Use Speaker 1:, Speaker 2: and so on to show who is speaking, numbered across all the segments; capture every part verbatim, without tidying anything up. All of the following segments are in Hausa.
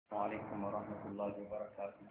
Speaker 1: السلام عليكم ورحمة الله وبركاته.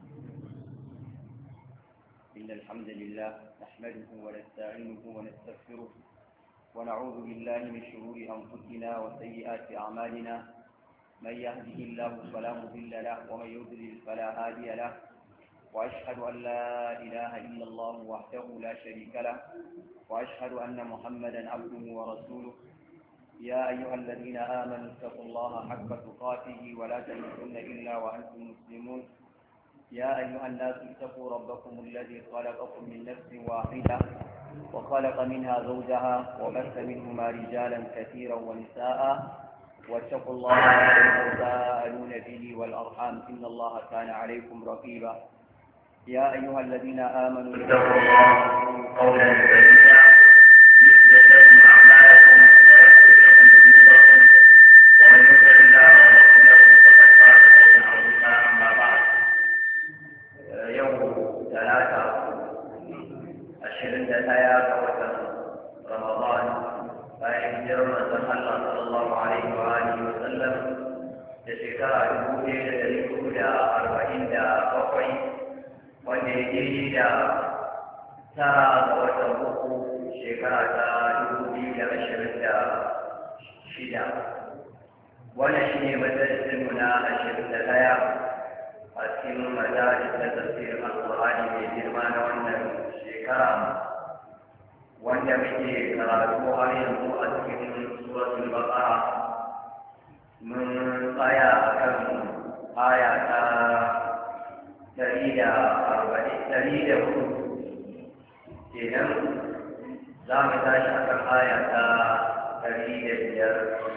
Speaker 1: إن الحمد لله نحمده ونستعينه ونستغفره ونعوذ بالله من شرور أنفسنا وسيئات أعمالنا. من يهده الله فلا مضل له ومن يضلل فلا هادي له، وأشهد أن لا إله إلا الله وحده لا شريك له، وأشهد أن محمدا عبده ورسوله. يا أيها الذين آمنوا اتقوا الله حق تقاته ولا تموتن إلا وأنتم مسلمون. يا أيها الناس اتقوا ربكم الذي خلقكم من نفس واحدة وخلق منها زوجها وبث منهما رجالا كثيرا ونساء، واتقوا الله الذي تساءلون به والأرحام إن الله كان عليكم رقيبا. يا أيها الذين آمنوا اتقوا الله وقولوا قولا سديدا يصلح لكم أعمالكم ويغفر لكم ذنوبكم، ومن يطع الله ورسوله فقد فاز فوزا عظيما. أما بعد، يوم ثلاثة عشرين دقيقة وتر رمضان bayan hijirar manzon Allah sallallahu alaihi wa alihi wa sallam da shekara dubu ɗaya da ɗari hudu da arba'in da bakwai, wanda ya daidai da tara ga watan uku shekara ta dubu biyu da ashirin da shida. Wannan shi ne majalisinmu na ashirin da ɗaya a cikin majalis na tafsirin Alƙur'ani mai girma na wannan shekara, wanda muke karatu har yanzu a cikin suratul Baqara. Mun tsaya akan aya ta ɗari da arba'in ɗari da hudu kenan, za mu tashi akan aya ta ɗari da biyar.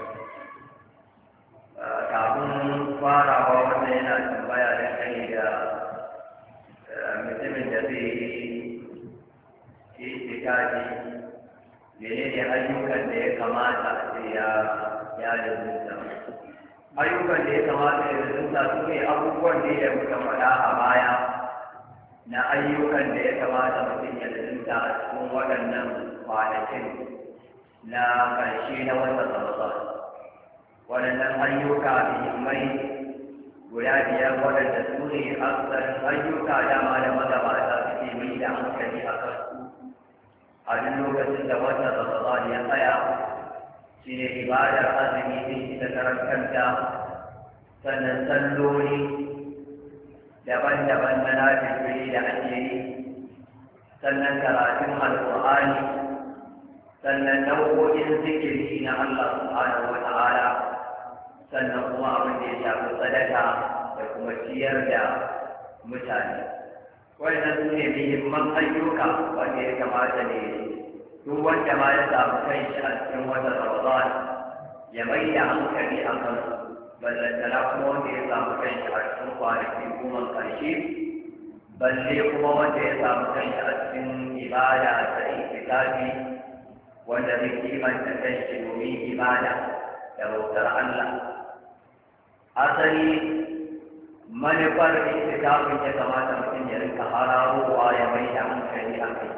Speaker 1: Kafin farawa, wannan yana tambaya dangane da mutumin da zai yi itikafi, menene ayyukan da ya kamata a ce ya ya lalunta. Ayyukan da ya kamata ya lalunta su ne abubuwan da ya muka faɗa a baya na ayyukan da ya kamata mutum ya lalunta a cikin waɗannan kwanakin na ƙarshe na watan Ramadan. Waɗannan ayyuka muhimmai guda biyar, waɗanda su ne asalin ayyuka dama da magabata suke mai da hankali a kansu a duk lokacin da watan Ramadan ya tsaya. Shi ne ibadar azumi din ita karan kanta, sannan salloli daban-daban na nafilfili da ake yi, sannan karatun alƙur'ani, sannan nau'o'in zikiri na Allah subhanahu wa ta'ala, sannan kuma abin da ya shafi sadaka da kuma ciyar da mutane. Wannan su ne muhimman ayyuka wanda ya kamata ne duk wanda ma ya samu kai shi a cikin watan Ramadan ya mai da hankali a kan ballantana kuma wanda ya samu kai shi a cikin kwanaki goma ƙarshe, balle kuma wanda ya samu kai shi a cikin ibada ta itikafi, wanda zai kimanta kai shi domin ibada da bautar Allah. Asali manufar itikafin ya kamata mutum ya rinka hararowa ya mai da hankali a kai.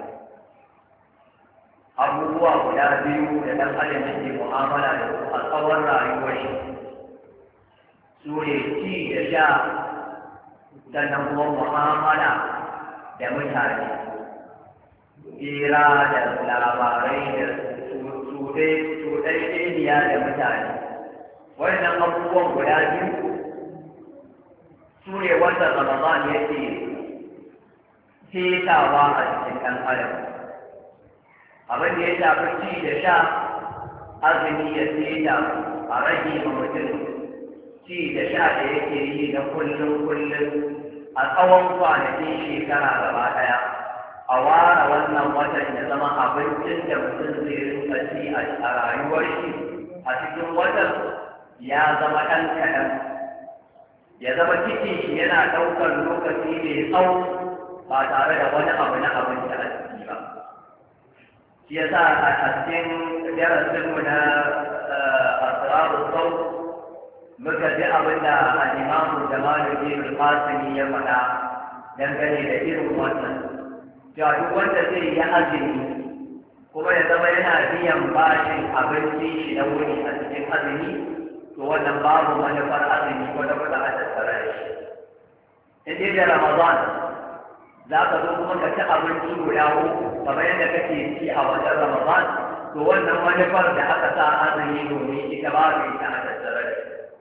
Speaker 1: Abubuwa guda biyu da ɗan adam yake mu'amala da su a tsawon rayuwar shi su ne ci da sha, sannan kuma mu'amala da mutane, hira da labarai da cuɗaɗɗeniya da mutane. Wannan abubuwan guda biyu su ne wanda Ramadan yake fetawa a cikin ɗan adam. Abin da ya shafi ci da sha, azumi ya feta a rage ma mutum ci da sha da yake yi na kullum kullum a tsawon kwanakin shekara gaba ɗaya. A ware wannan watan ya zama abincin da mutum zai rinka ci a rayuwar shi a cikin watan ya zama ɗan kaɗan, ya zama cikin shi yana ɗaukar lokaci mai tsawo ba tare da wani abu na abinci a ciki ba. Shi ya sa a cikin darasinmu na asrarul saut muka ji abin da al-Imam Jamaluddin al-Qasimi ya faɗa dangane da irin wannan, cewa duk wanda zai yi azumi kuma ya zama yana biyan bashin abinci shi na wuni a cikin azumi, to wannan babu manufar azumi ko da wata a tattare in da Ramadan za ka zo kuma ka ci abinci guda uku kamar yadda kake ci a wajen Ramadan, to wannan manufar da aka sa azumi domin ita ba su ita a tattare da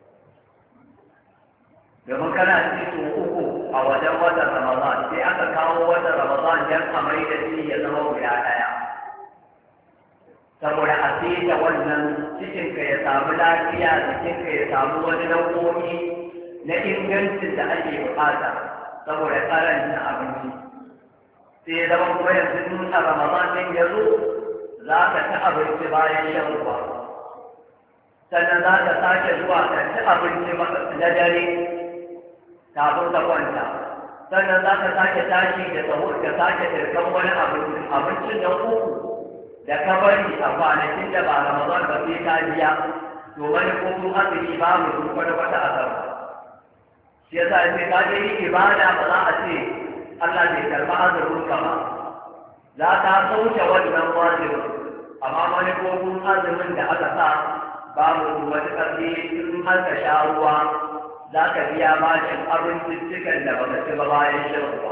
Speaker 1: domin kana ci su uku a wajen watan Ramadan sai aka kawo watan Ramadan don a mai da shi ya zama guda ɗaya saboda a da wannan cikinka ya samu lafiya, cikinka ya samu wani nau'o'i na ingancin da ake bukata saboda karanta abinci. Sai ya zama kuma yanzu in a Ramadan ɗin ya zo za ka ci abinci bayan shan ruwa. Sannan za ka sake zuwa ka ci abinci na dare kafin ka kwanta. Sannan za ka sake tashi da sahur ka sake ɗirkan wani abinci, abincin da uku da ka bari a kwanakin da ba Ramadan ba sai ka biya, to wani kuma azumi babu su wani wata asar. Shi yasa sai ka je yi ibada ba za a ce Allah bai karɓi azumin ka ba. Za ka sauke wannan wajibin, amma wani kogun azumin da aka sa babu su wani ƙarfi in har ka sha ruwa za ka biya bashin abinciccikan da baka ci ba bayan shan ruwa.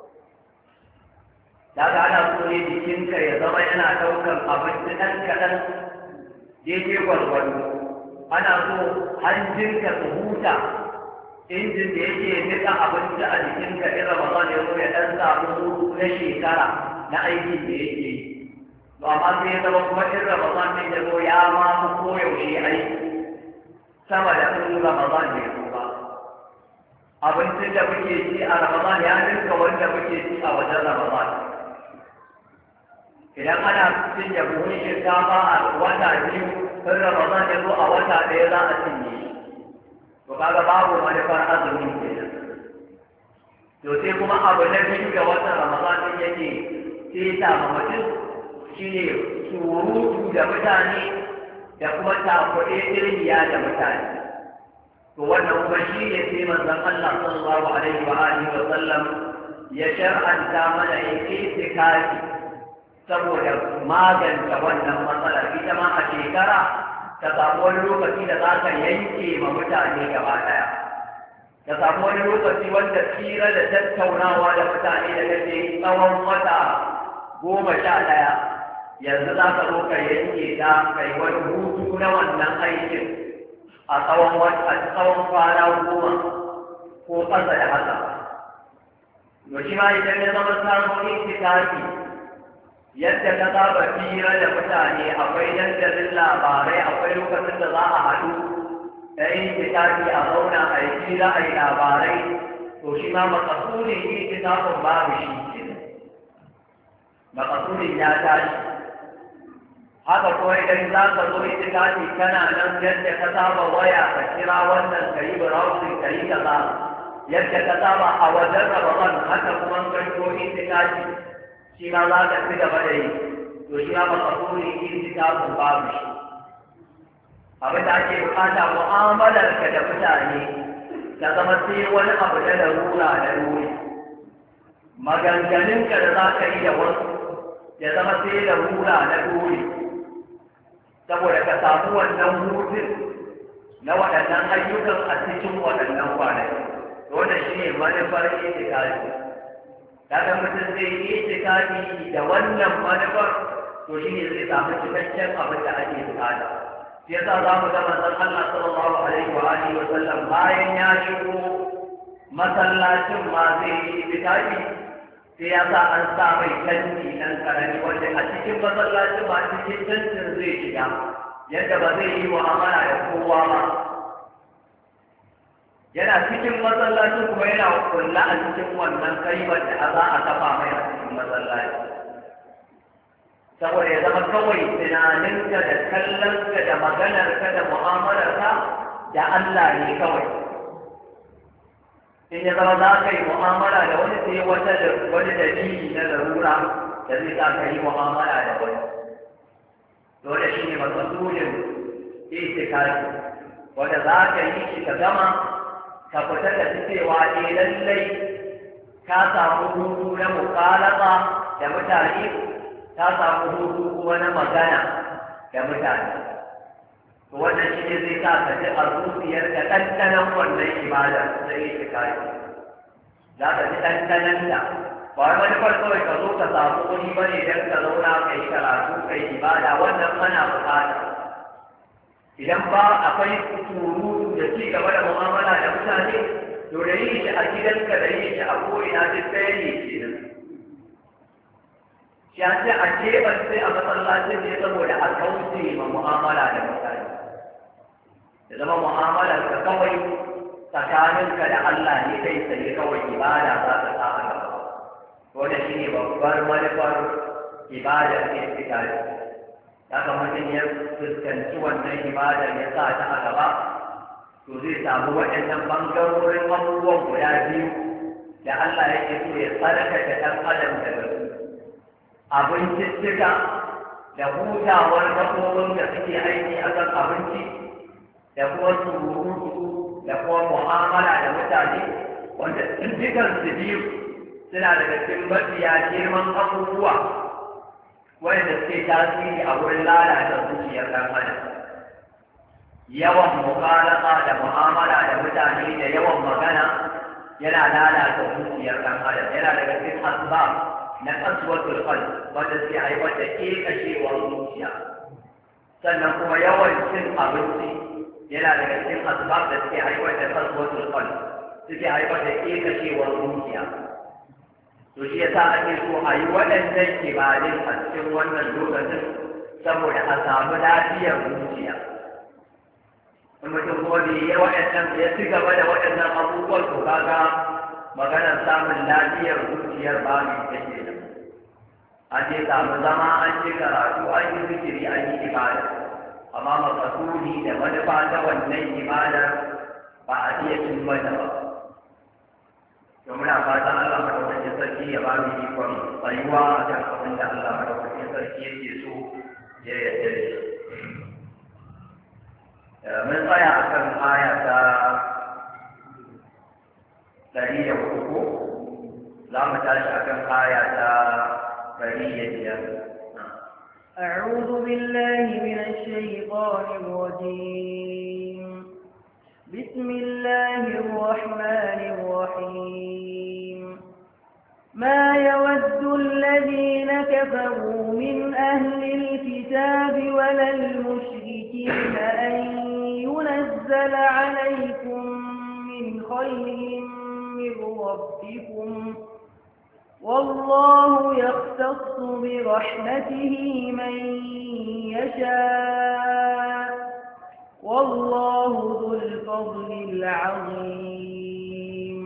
Speaker 1: Da ka ana so ne jikinka ya zama yana ɗaukar abinci ɗan kaɗan daidai gwargwado. Ana so hanjinka su huta, injin da yake nika abinci a jikinka in Ramadan ya zo ya ɗan samu hutu na shekara na aikin da yake yi. To amma sai ya zama kuma in Ramadan ne ya zo ya ma fi koyaushe aiki sama da in Ramadan ne ya zo ba. Abincin da muke ci a Ramadan ya ninka wanda muke ci a wajen Ramadan. Idan ana cin da buhun shinkafa a wata biyu, in Ramadan ya zo a wata ɗaya za a cinye shi. To kaga babu manufar azumi kenan. To sai kuma abu na biyu da watan Ramadan din yake sai ma mutum shine surutu da mutane da kuma takuɗe irgiya da mutane. To wannan kuma shi ne sai manzon Allah sallallahu alaihi wa alihi wa sallam ya shar'anta mana yin itikafi saboda magance wannan matsalar. Ita ma a shekara ka samu wani lokaci da za ka yanke ma mutane gaba ɗaya. Ka samu wani lokaci wanda tsira da tattaunawa da mutane da kake tsawon wata goma sha ɗaya, yanzu za ka zo ka yanke ta kai wani hutu na wannan aikin a tsawon a tsawon kwana goma ko ƙasa da haka. To shi ma idan ya zama samun itikafi yadda ka saba fira da mutane, akwai dandalin labarai, akwai lokacin da za a haɗu da yin itikafi a zauna a yi fira a yi labarai, to shi ma makasurin itikafin babu shi kenan. Makasurin ya tashi. Haka kuma idan za ka zo itikafi kana nan yadda ka saba waya ka kira wannan ka yi browsing ka yi kaza, yadda ka saba a wajen Ramadan haka kuma ka zo itikafi shi ma za ka ci gaba da yi, to shi ma makasurin itikafin babu shi. Abin da ake bukata mu'amalarka da mutane ta zama sai wani abu da larura da ruri. Maganganunka da za ka yi da wasu ya zama sai larura na ruri, saboda ka samu wannan hutun na waɗannan ayyukan a cikin waɗannan kwanaki. Wannan shi ne manufar itikafi. Kaga mutum zai yi itikafi da wannan manufar, to shi ne zai samu cikakken abin da ake bukata. Shi yasa za mu ga manzon Allah sallallahu alaihi wa alihi wa sallam bayan ya shigo masallacin ma zai yi itikafi, sai ya sa an sa mai tanti ɗan karami wanda a cikin masallacin ma cikin tantin zai shiga, yadda ba zai yi mu'amala da kowa ba. Yana cikin masallacin kuma yana kulla a cikin wannan kaibar da za a kafa mai a cikin masallaci. Saboda ya zama kawai tunaninka da kallonka da maganarka da mu'amalarka da Allah ne kawai. In ya zama za ka yi mu'amala da wani sai wata wani dalili na larura da zai sa ka yi mu'amala da wani. Dole shi ne makasudin itikafi wanda za ka yi shi ka gama ka fita da cewa eh lallai ka samu hutu na mukalaba da mutane, ka samu hutu kuma na magana da mutane. To wannan shi ne zai sa ka ji a zuciyar ka ɗanɗanon wannan ibada da itikafi.
Speaker 2: za ka ji ɗanɗananta ba wai manufar kawai ka zo ka samu wani ba ne don ka zauna ka yi karatu ka yi ibada wannan ana buƙata idan ba akwai surutu da ci gaba da mu'amala da mutane to da yin shi a gidanka da yin shi a ko'ina duk ɗaya ne ke nan shi an ce a keɓar sai a masallacin ne saboda a kauce ma mu'amala da mutane da zama mu'amalar ka kawai tsakaninka da Allah ne kai tsaye kawai ibada za ta sa a gaba wanda shi ne babbar manufar ibadar istiqali haka mutum ya fuskanci wannan ibadar ya sa ta a gaba to zai samu waɗannan ɓangarorin abubuwan guda biyu da Allah yake so ya tsarkake ɗan adam daga su abinciccika da hutawar dabbobin da suke aiki a kan abinci da kuma surutu da kuma mu'amala da mutane wanda dukkan su biyu suna daga cikin mafiya girman abubuwa wanda suke tasiri a wurin lalata zuciyar ɗan adam yawan mukhalafa da mu'amala da mutane da yawan magana yana lalata zuciyar ɗan adam yana daga cikin asbab na qaswatul qalb wanda suke haifar da kekashewar zuciya sannan kuma yawan cin abinci yana daga cikin asbab da suke haifar da qaswatul qalb suke haifar da kekashewar zuciya to shi yasa ake so a yi waɗannan ibadun a cikin wannan lokacin saboda a samu lafiyar zuciya in mutum kuma bai yi waɗannan ya ci gaba da waɗannan abubuwan to kaga maganar samun lafiyar zuciyar ba mai take da an je samu zama an je karatu an yi zikiri an yi ibada amma makasudi da manufa ta wannan ibadar ba a iya cin mata ba to muna fatan Allah madaukakin sarki ya ba mu ikon tsayuwa a kan abin da Allah madaukakin sarki yake so ya yarda da shi mun tsaya a kan aya ta ɗari da hudu za mu tashi a kan aya ta ɗari da biyar.
Speaker 3: أعوذ بالله من الشيطان الرجيم بسم الله الرحمن الرحيم ما يود الذين كفروا من أهل الكتاب ولا المشركين أن ينزل عليكم من خير من ربكم والله يختص برحمته من يشاء والله ذو الفضل العظيم.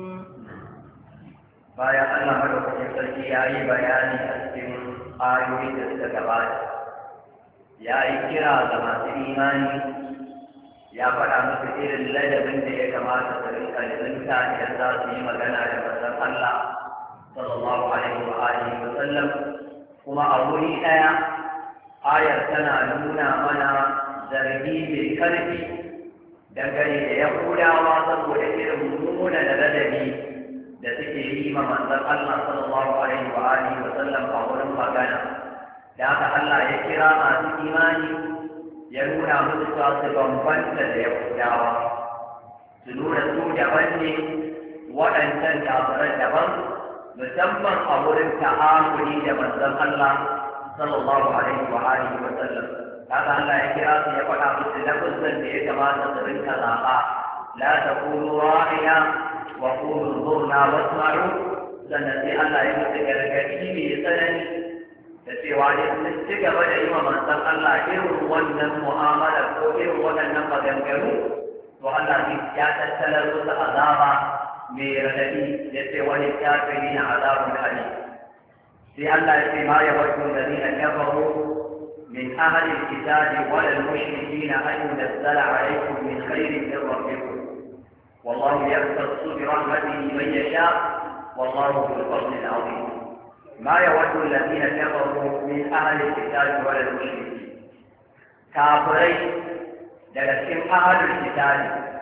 Speaker 2: bayan Allah madaukakin sarki ya yi bayani a cikin ayoyi da suka gabata ya yi kira ga masu imani ya faɗa musu irin ladabin da ya kamata su rinka lizinta idan za su yi magana da manzon Allah sallallahu alaihi wa alihi wa sallam kuma a wuri ɗaya ayar tana nuna mana zargi mai karfi dangane da yahudawa saboda irin mummuna da ladabi da suke yi ma manzon Allah sallallahu alaihi wa alihi wa sallam a wurin magana da haka Allah ya kira masu imani ya nuna musu cewa su bambanta da yahudawa su nuna su daban ne waɗancan kafiran daban musamman a wurin ta'amuli da manzon Allah sallallahu alaihi wa alihi wa sallam haka Allah ya kira su ya faɗa musu lafazan da ya kamata su rinka zaɓa la taqulu ra'ina wa qulu zurna wasma'u sannan sai Allah ya musu gargaɗi mai tsanani da cewa ne sun ci gaba da yi wa manzon Allah irin wannan mu'amala ko irin waɗannan maganganu to Allah ya tattalar musu azaba mai raɗaɗi ya ce wani kafiri na azabun hali sai Allah ya ce ma ya wajen da ni a kafaru من أهل الكتاب ولا المشركين أن ينزل عليكم من خير من ربكم والله يختص برحمته من يشاء والله ذو الفضل العظيم ما يود الذين كفروا من أهل الكتاب ولا المشركين كافرين لنسكن أهل الكتاب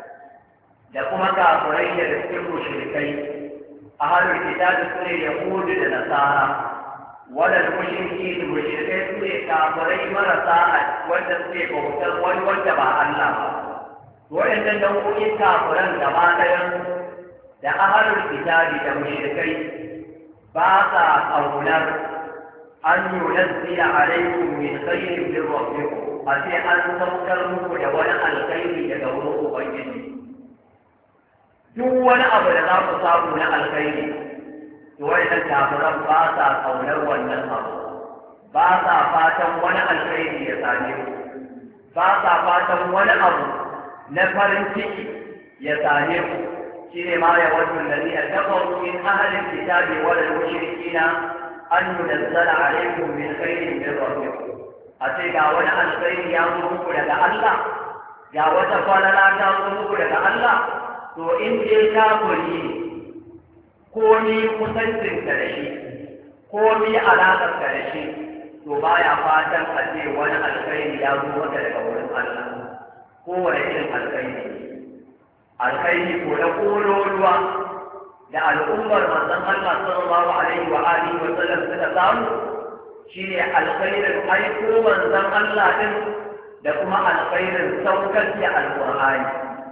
Speaker 2: لكم كافرين لنسكن مشركين أهل الكتاب سنة يهود لنصارى ولا المشركين المشركين سنة كافرين مرسا wanda suke bautar wani wanda ba Allah ba waɗannan nau'o'in kafiran gaba ɗayan da ahlul kitabi da mushrikai ba sa kaunar an yunazzila alaikum min khairin min rabbikum a sai an saukar muku da wani alkhairi daga wurin ubangiji. Duk wani abu da za ku samu na alkhairi to wannan kafiran ba sa kaunar wannan abu, ba sa fatan wani alkhairi ya same ku, ba sa fatan wani abu na farin ciki ya same ku. shine ma ya wajen alladhina kafaru min ahli alkitabi wal mushrikina an yunazzala alaykum min khairin min rabbikum. a ce ga wani alkhairi ya zo muku daga Allah, ga wata falala ta zo muku daga Allah, to in dai kafiri ne ko ni kusancin ka da shi ko ni alaƙar ka da shi to baya fatan a ce wani alkhairi ya zo maka daga wurin Allah, kowane irin alkhairi alkhairi ko na kololuwa da al'ummar manzon Allah sallallahu alaihi wa alihi wa sallam suka samu shine alkhairin aiko manzon Allah din da kuma alkhairin saukar da alqur'ani.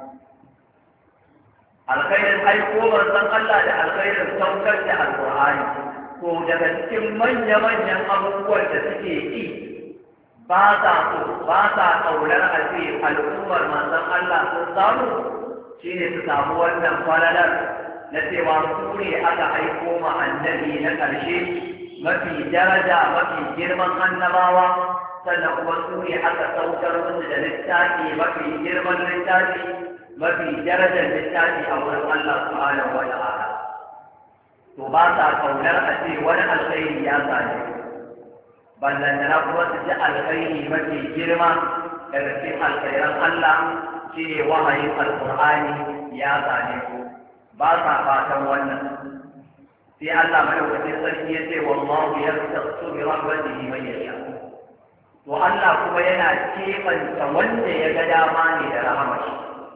Speaker 2: Alkhairin aiko manzon Allah da alkhairin saukar da alqur'ani ko daga cikin manya-manyan abubuwan da suke yi ba sa so ba sa kaunar a ce al'ummar manzon Allah sun samu shine su samu wannan falalar na cewa su ne aka aiko ma annabi na ƙarshe mafi daraja mafi girman annabawa, sannan kuma su ne aka saukar musu da littafi mafi girman littafi mafi darajar littafi a wurin Allah subhanahu wa ta'ala. To ba sa kaunar a ce wani alkhairi ya same ballantana kuma su ji alkhairi mafi girma daga cikin alkhairan Allah shi ne wahayin alkur'ani ya same ku, ba sa fatan wannan. sai Allah madaukakin sarki ya ce wallahu yastaqsu bi rahmatihi man yasha. to Allah kuma yana kebanta wanda ya ga dama ne da rahmashi,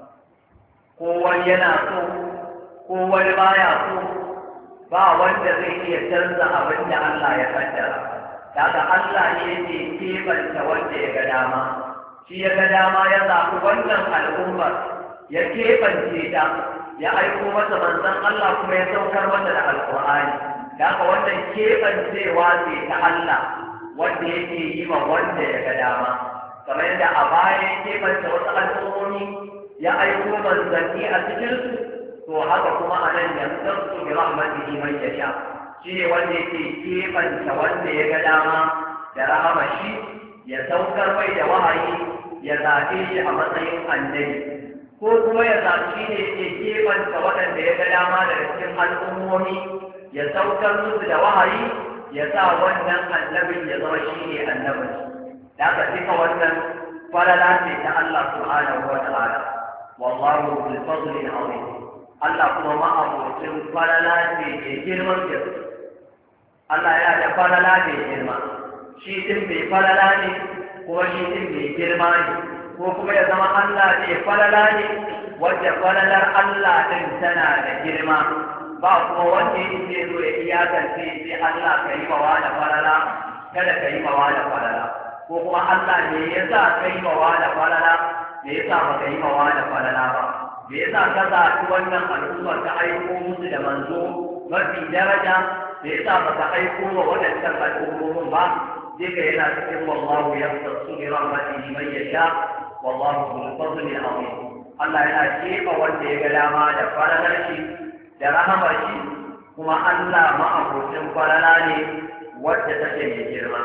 Speaker 2: ko wani yana so ko wani baya so, ba wanda zai iya canza abin da Allah ya kaddara. daga Allah ne yake kebanta wanda ya ga dama, shi ya ga dama ya zaɓi wannan al'ummar ya keɓance ta ya aiko masa manzon Allah kuma ya saukar mata da alƙur'ani. da haka wannan keɓancewa ce ta Allah wanda yake yi ma wanda ya ga dama, kamar yadda a baya ya keɓance wasu al'ummomi ya aiko manzanni a cikinsu, to haka kuma a nan yanzu bi rahmatihi man yasha, shi ne wanda yake keɓanta wanda ya ga dama da rahama shi ya saukar mai da wahayi ya zaɓe shi a matsayin annabi, ko kuma ya zaɓi ne ke keɓanta waɗanda ya ga dama daga cikin al'ummomi ya saukar musu da wahayi ya sa wannan annabin ya zama shi ne annabin. da aka cika wannan falala ce ta Allah subhanahu wa ta'ala. wallahu bil fadli azim. Allah kuma ma'abocin falala ce ke girman gaske. Allah yana da falala mai girma, shi din mai falala ne kuma shi din mai girma ne, ko kuma ya zama Allah ne falala ne wanda falalar Allah din tana da girma, ba kuma wanda yake zo ya iyakance sai Allah ka yi mawa da falala kada ka yi mawa da falala, ko kuma Allah ne ya sa ka yi mawa da falala me yasa ba ka yi mawa da falala ba, me yasa ka zaɓi wannan al'ummar ta aiko musu da manzo mafi daraja, me yasa ba ka aiko wa waɗancan al'ummomin ba. duka yana cikin wallahu yaqtasu bi rahmatihi man yasha wallahu dhul fadli azim. Allah yana keɓe wanda ya ga dama da falalar shi da rahamar shi, kuma Allah ma'abocin falala ne wadda take mai girma.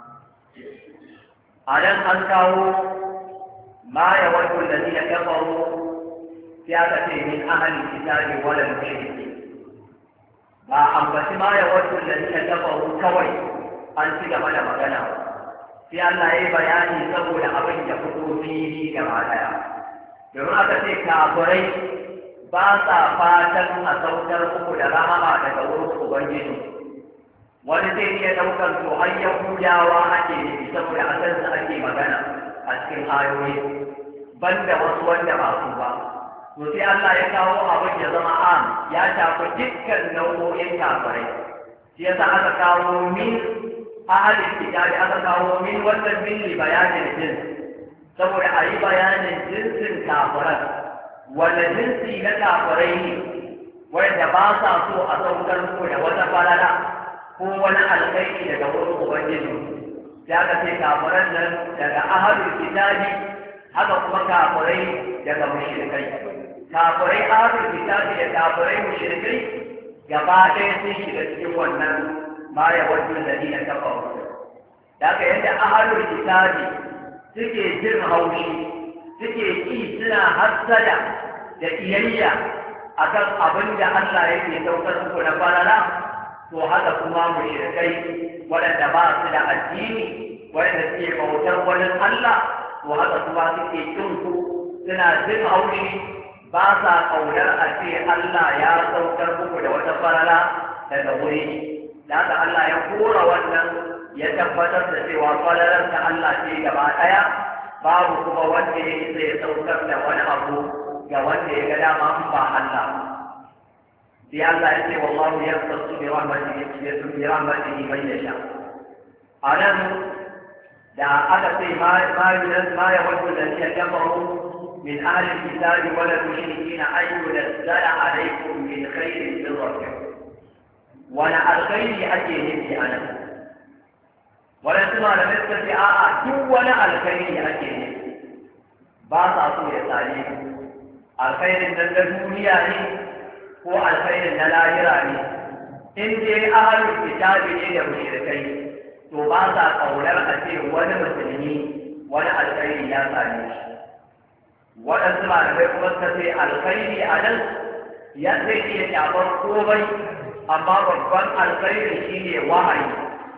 Speaker 2: a nan an kawo ma ya wato alladhina kafaru ya ka ce min ahli kitabi wal mushriki, ba ambaci ma ya wato alladhina kafaru kawai an ci gaba da magana, sai Allah ya yi bayani saboda abin da fito fili gaba daya. domin aka ce kafirai ba sa fatan a saukar uku da rahama daga wurin ubangiji. wani zai iya daukar to har yahudawa ake nufi saboda a san su ake magana a cikin ayoyi banda wasu wanda ba su ba. to sai Allah ya kawo abin ya zama am ya shafi dukkan nau'o'in kafirai, shi yasa aka kawo min ahalin kitabi aka kawo min wannan min li bayanin jins, saboda a yi bayanin jinsin kafiran wanda jinsi na kafirai ne ba sa so a saukar muku da wata falala ko wani alkhairi daga wurin ubangiji ya ka ce kafiran nan daga ahlul kitabi haka kuma kafirai daga mushrikai kafirai ahlul kitabi da kafirai mushrikai gaba ɗaya sun shiga cikin wannan ma ya wajen ladina kafaru da ka yadda ahlul kitabi suke jin haushi suke ƙi suna hassada da iyayya akan abin da Allah yake saukar muku na falala to haka kuma mushrikai waɗanda ba su da addini waɗanda suke bautar wani Allah to haka kuma suke kin ku suna jin haushi ba sa ƙaunar a ce Allah ya saukar muku da wata falala daga wuri da haka Allah ya kora wannan ya tabbatar da cewa falalar ta Allah ce gaba ɗaya babu kuma wanda ya isa ya saukar da wani abu ga wanda ya ga dama ba Allah sai Allah ya ce wallahu yaqtasu bi rahmatihi bi rahmatihi man yasha anan da aka ce ma ma ma ya wajhu alladhina kafaru min ahli alkitab wa la mushrikina ay yunzala alaykum min khairin min rabbikum wa la alkhairi ake nufi anan wala tuma da miskati a'a duk wani alkhairi ake nufi ba sa so ya same alkhairin nan na duniya ne ko alkhairin na lahira ne in dai ahlul kitabi ne da mushrikai to ba sa kaunar a ce wani musulmi wani alkhairi ya same shi waɗansu malamai kuma suka ce alkhairi a nan ya zai iya shafar komai amma babban alkhairi shine wahayi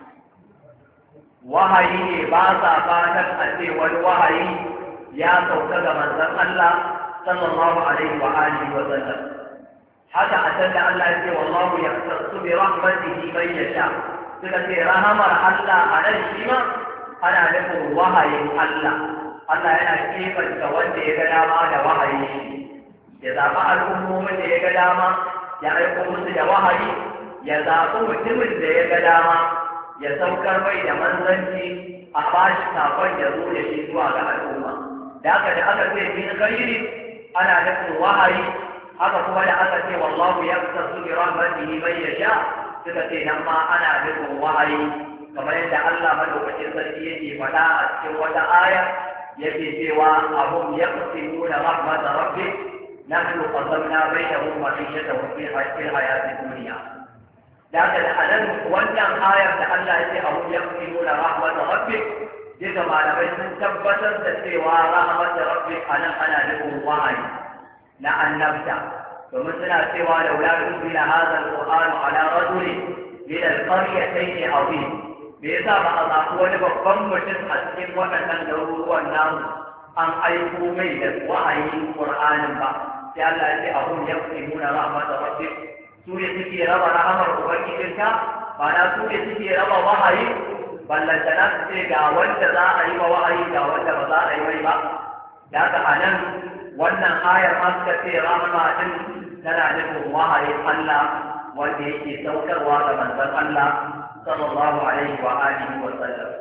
Speaker 2: wahayi ne ba sa fatan a ce wani wahayi ya sauka ga manzon Allah sallallahu alaihi wa alihi wa sallam haka a can da Allah ya ce wallahu yaqtasu bi rahmatihi man yasha suka ce rahamar Allah a nan shi ma ana nufin wahayin Allah Allah yana kebanta wanda ya ga dama da wahayi ya zaɓi al'ummomin da ya ga dama ya aiko musu da wahayi ya zaɓi mutumin da ya ga dama ya saukar mai da manzanci a bashi sakon ya zo da shi zuwa ga al'umma da haka da aka ce min khairi ana nufin wahayi haka kuma da aka ce wallahu yaqtasu bi rahmatihi man yasha suka ce nan ma ana nufin wahayi kamar yadda Allah madaukakin sarki yake faɗa a cikin wata aya yake cewa ahum yaqsimuna rahmat rabbik nahnu qasamna bainahum ma'ishatahum fil hayatid dunya da haka da anan wannan ayar da Allah ya ce ahum yaqsimuna rahmat rabbik duka malamai sun tabbatar da cewa rahmat rabbik anan ana nufin wahayi na annabta domin suna cewa laula unzila hadha alquran ala rajulin min alqaryatayn azim me yasa ba a zaɓi wani babban mutum a cikin waɗannan garuruwan namu an aiko mai da wahayin qur'anin ba sai Allah ya ce ahum yaqsimuna rahmat rabbik su ne suke raba rahamar ubangijinka ba na su ne suke raba wahayi ballantana su ce ga wanda za a yi wa wahayi ga wanda ba za a yi mai ba da haka a nan wannan ayar ma suka ce rahama din tana nufin wahayin Allah wanda yake saukarwa ga manzon Allah sallallahu alaihi wa alihi wa sallam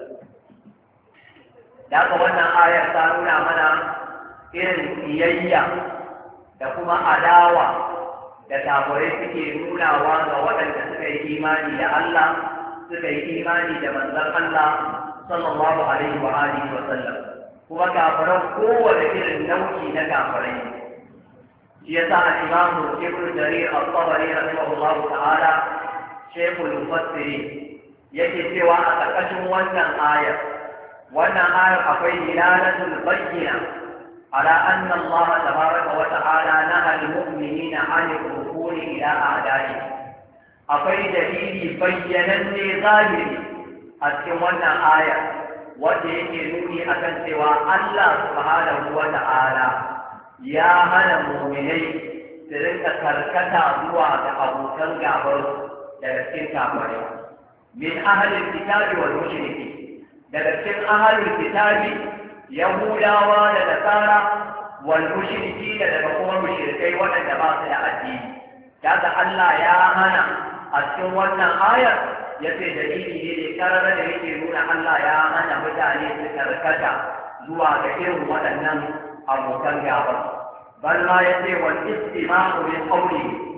Speaker 2: da haka wannan ayar ta nuna mana irin kiyayya da kuma adawa da kafirai suke nunawa ga waɗanda suka yi imani da Allah suka yi imani da manzon Allah sallallahu alaihi wa alihi wa sallam kuma kafiran kowane irin nau'i na kafirai shi yasa al-Imam Ibn Jarir al-Tabari rahimahullahu ta'ala shaykhul mufassirin yake cewa a ƙarƙashin wannan ayar wannan ayar akwai dilalatul bayyina على أن الله تبارك وتعالى نهى المؤمنين عن الركون إلى أعدائهم أقول دليل بينا ظاهري أتمنى آية وتيجي أكن سوى الله سبحانه وتعالى يا هل المؤمنين تلك كركتا زوا أبو كنغابر لكن كابرين من أهل الكتاب والمشركين لكن أهل الكتاب Yahudawa da Nasara wal mushriki da daga kuma mushrikai waɗanda ba su da addini. Daga Allah ya hana a cikin wannan ayar ya ce dalili ne da karara da yake nuna Allah ya hana mutane su karkata zuwa ga irin waɗannan abokan gaba. Bal ma ya ce wal istima'u min qawli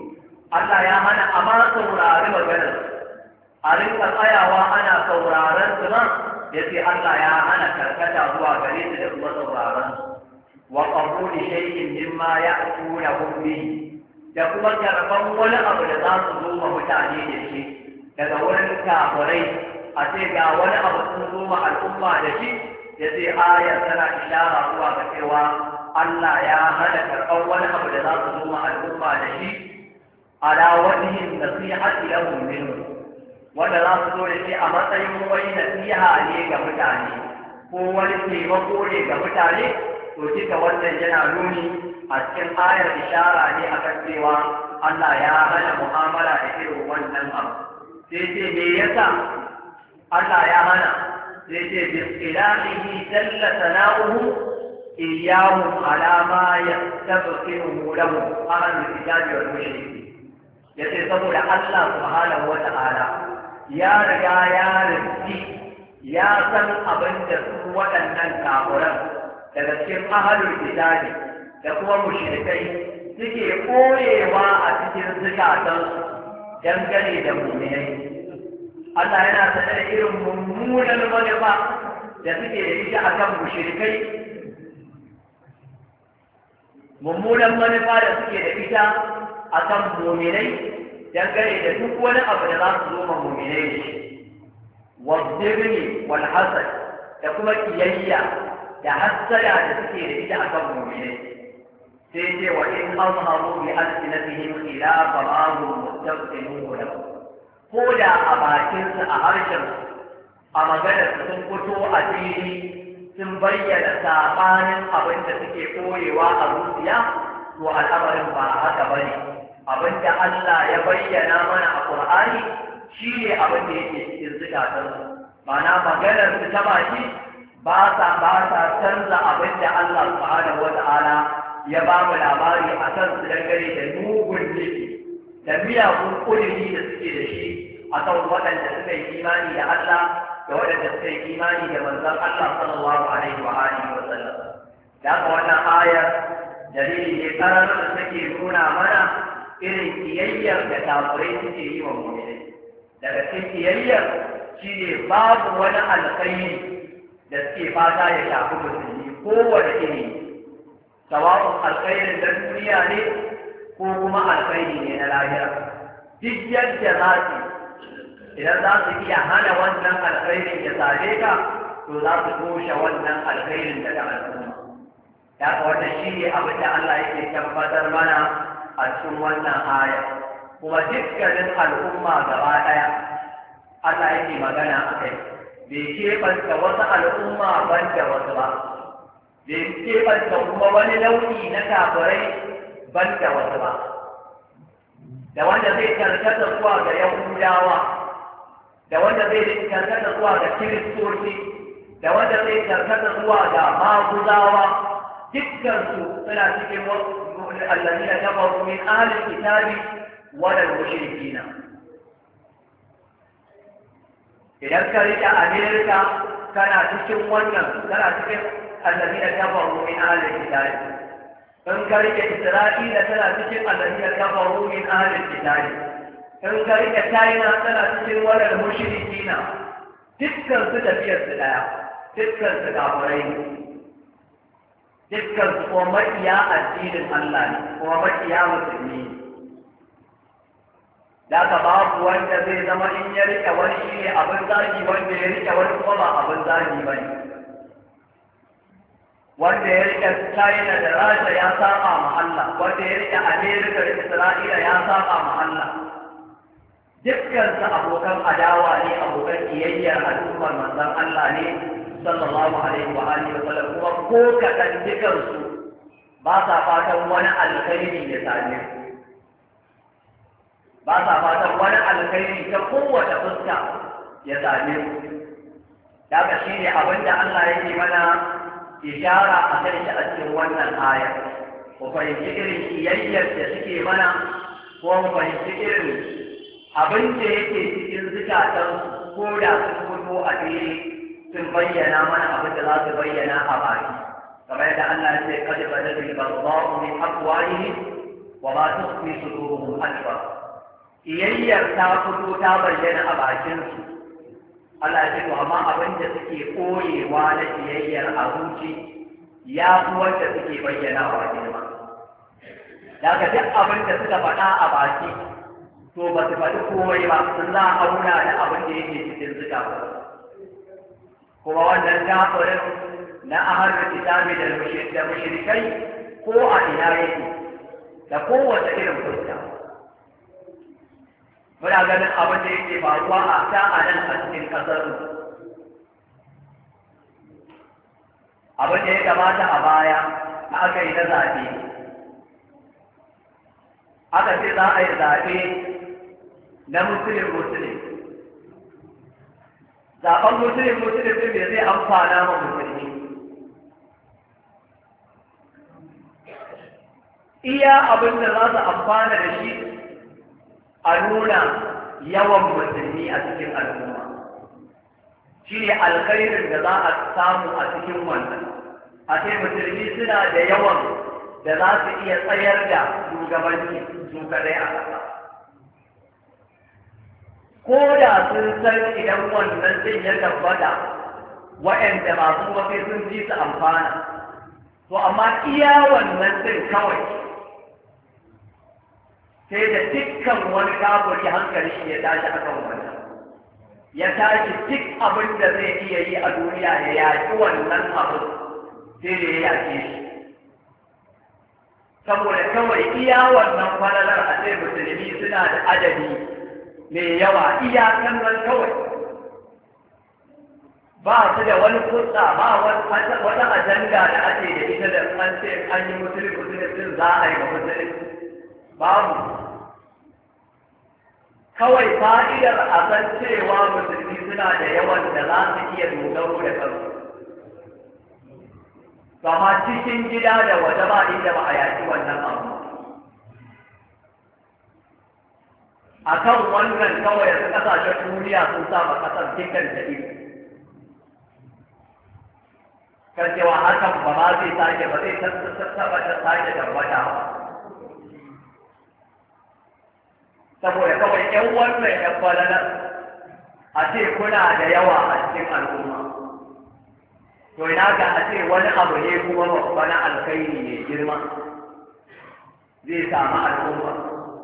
Speaker 2: Allah ya hana a ma saurari maganar a rinka tsayawa ana sauraron su nan ya ce Allah ya hana karkata zuwa gare su da kuma sauraron su wa qabuli shay'in mimma ya'tunahu bihi da kuma karban wani abu da za su zo ma mutane da shi daga wurin kafirai a ce ga wani abu sun zo ma al'umma da shi ya ce ayar tana ishara zuwa ga cewa Allah ya hana karban wani abu da za su zo ma al'umma da shi ala wajhin nasihati lahum minhu wanda za su zo da shi a matsayin wani nasiha ne ga mutane ko wani taimako ne ga mutane to duka wannan yana nuni a cikin ayar ishara ne akan cewa Allah ya hana mu'amala da irin wannan abu sai ce me yasa Allah ya hana sai ce bisqilahi jalla sana'uhu iyyahum ala ma yastabqihu lahu ahlul kitabi wal mushrikin yace saboda Allah subhanahu wa ta'ala ya riga ya rinci ya san abin da su waɗannan kafuran daga cikin ahalul kitabi da kuma mushrikai suke koyewa a cikin zukatansu dangane da mu'minai. Allah yana sanar da irin mummunan manufa da suke da ita akan mushrikai, mummunan manufa da suke da ita akan mu'minai dangane da duk wani abu da za su zo ma mu'minai da shi. Wazzirni wal hasad da kuma kiyayya da hassada da suke da ita akan mu'minai. Sai ce wa in azharu bi alsinatihim khilafa ma hum mustaqbiluhu lahu. Ko da a bakinsu a harshen a maganar sun fito a fili sun bayyana sabanin abin da suke koyewa a zuciya, to al'amarin ba haka bane. Abin da Allah ya bayyana mana a Qur'ani shi ne abin da yake cikin zukatansu. Ma'ana maganar su ta baki ba sa ba sa canza abin da Allah subhanahu wata'ala ya ba mu labari a kan su dangane da mugun nufi da miyagun ƙudiri da suke da shi a kan waɗanda suka yi imani da Allah da waɗanda suka yi imani da manzon Allah sallallahu alaihi wa alihi wa sallam. Da haka wannan ayar dalili ne karar da take nuna mana irin kiyayyar da kafirai suke yi wa mu'minai. Daga cikin kiyayyar shine babu wani alkhairi da suke fata ya shafi musulmi kowane iri, sawa'un alkhairin na duniya ne ko kuma alkhairi ne na lahira. Duk yadda za su idan za su iya hana wannan alkhairin ya same ka, to za su toshe wannan alkhairin daga al'umma. Ya ka wannan shi ne abin da Allah yake tabbatar mana a cikin wannan aya. Kuma dukkanin al'umma gaba ɗaya Allah yake magana a kai. Bai keɓanta wasu al'umma ban da wasu ba. Bai keɓanta kuma wani nau'i na kafirai ban da wasu ba. Da wanda zai karkata zuwa ga Yahudawa, da wanda zai karkata zuwa ga Kiristoci, da wanda zai karkata zuwa ga Maguzawa, dukkansu suna cikin allazina kafaru min ahli kitabi wal mushrikina. Idan ka rike Amerika kana cikin wannan, kana cikin allazina kafaru min ahli kitabi. In ka rike Isra'ila tana cikin allazina kafaru min ahli kitabi. In ka rike China tana cikin wal mushrikina. Dukkan su tafiyar su daya, dukkan su kafirai ne. Dukkan su kuma maƙiya addinin Allah ne, kuma maƙiya musulmi ne. Da ka babu wanda zai zama in ya rike wani shi ne abin zagi, wanda ya rike wani kuma ba abin zagi ba ne. Wanda ya rike China da Rasha ya saba ma Allah, wanda ya rike Amerika da Isra'ila ya saba ma Allah. Dukkan su abokan adawa ne, abokan kiyayyar al'ummar manzon Allah ne sallallahu alaihi wa alihi wa sallam, kuma ko kaɗan dukansu ba sa fatan wani alkhairi ya same su. Ba sa fatan wani alkhairi ta kowace fuska ya same su. Daga shi ne abin da Allah yake mana ishara a kan shi a cikin wannan aya. Ku fahimci irin kiyayyar da suke mana, ko mu fahimci irin abin da yake cikin zukatansu ko da sun fito a fili sun bayyana mana abin da za su bayyana a baki. Kamar yadda Allah ya ce kad bada bil baghdha'u min afwahihim wa ma tukhfi suduruhum akbar. iyayyar ta fito ta bayyana a bakinsu. Allah ya ce to amma abin da suke koyewa na iyayyar a zuci ya fi wanda suke bayyana wa girma. Daga duk abin da suka faɗa a baki to ba su faɗi komai ba, sun za a auna da abin da yake cikin zuka. Kuma wannan kafirin na ahlul kitabi da mushrikai ko a ina yake da kowace irin fuska. Muna ganin abin da yake faruwa a ta a nan a cikin ƙasar mu. Abin da ya gabata a baya aka yi na zaɓe. Aka ce za a yi zaɓe na musulun musulun. Zaɓen musulun musulun ɗin da zai amfana ma musulmi. Iya abin da za su amfana da shi a nuna yawan musulmi a cikin al'umma. Shi ne alkhairin da za a samu a cikin wannan. A ce musulmi suna da yawan da za su iya tsayar da shugabanci su kadai a ƙasa. Ko da sun san idan wannan zai ya tabbata waɗanda masu wasu sun ji su amfana, to amma iya wannan din kawai sai da dukkan wani kafiri hankali ya tashi a kan wannan. Ya tashi duk abin da zai iya yi a duniya ya yaƙi wannan abin sai da ya yaƙe shi. Saboda kawai iya wannan falalar a ce musulmi suna da adadi mai yawa iyakan nan kawai. Ba su da wani kutsa ba wata ajanda da ake da ita da an ce an yi musulmi musulmi za a yi wa musulmi. Babu. Kawai fa'idar a san cewa musulmi suna da yawan da za su iya dogaro da kansu. Kama cikin gida da waje ba inda ba a yaki wannan abu. A kan wannan kawai yanzu ƙasashen duniya sun saba ƙasar dukkan da ido. Kan cewa hakan ba ma zai sake ba zai taɓa ta sake tabbata ba. Saboda kawai ‘yan wannan ‘yan falalar a ce kuna da yawa a cikin al'umma. To ina ga a ce wani abu ne kuma babba na alkhairi ne girma zai samu al'umma.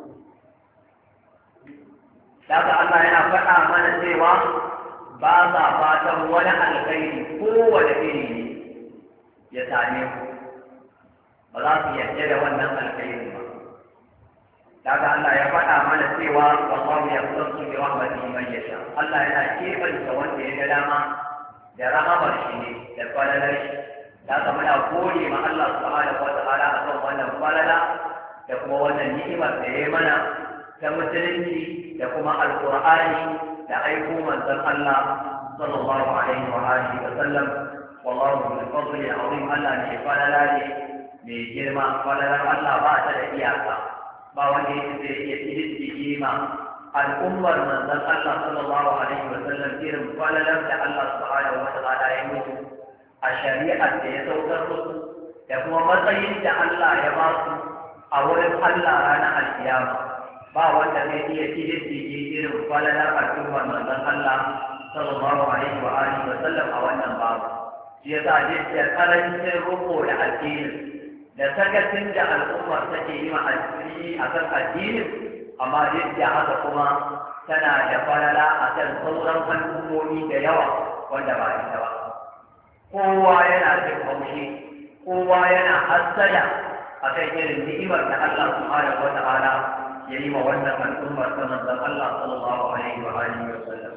Speaker 2: Daga Allah yana faɗa mana cewa ba sa fatan wani alkhairi kowane iri ne ya same ku. Ba za su yarda da wannan alkhairi ba. Daga Allah ya faɗa mana cewa wallahu yaqtasu bi rahmatihi man yasha. Allah yana kebanta wanda ya ga dama da rahamar shi ne da falalar shi. Daga muna gode ma Allah subhanahu wa ta'ala akan wannan falala da kuma wannan ni'imar da ya mana ta musulunci da kuma alqur'ani da aiko manzon Allah sallallahu alaihi wa alihi wa sallam. Wallahu bil fadli azim. Allah ne falala ne mai girma. Falalar Allah ba ta da iyaka. Ba wanda yake zai iya ƙididdige ma al'ummar manzon Allah sallallahu alaihi wa sallam irin falalar da Allah subhanahu wa ta'ala ya mutu a shari'ar da ya saukar musu da kuma matsayin da Allah ya ba su a wurin Allah ranar alkiyama. Ba wanda zai iya ƙididdige irin falalar al'ummar manzon Allah sallallahu alaihi wa alihi wa sallam a wannan babu. Shi yasa jiya karancin ruko da addinin da sakacin da al'ummar take yi ma addini a kan addinin, amma duk da haka kuma tana da falala a kan sauran al'ummomi da yawa wanda ba ita ba. Kowa yana jin haushi, kowa yana hassada a kan irin ni'imar da Allah subhanahu wa ta'ala ya yi ma wannan al'ummar ta manzon Allah sallallahu alaihi wa alihi wa sallam.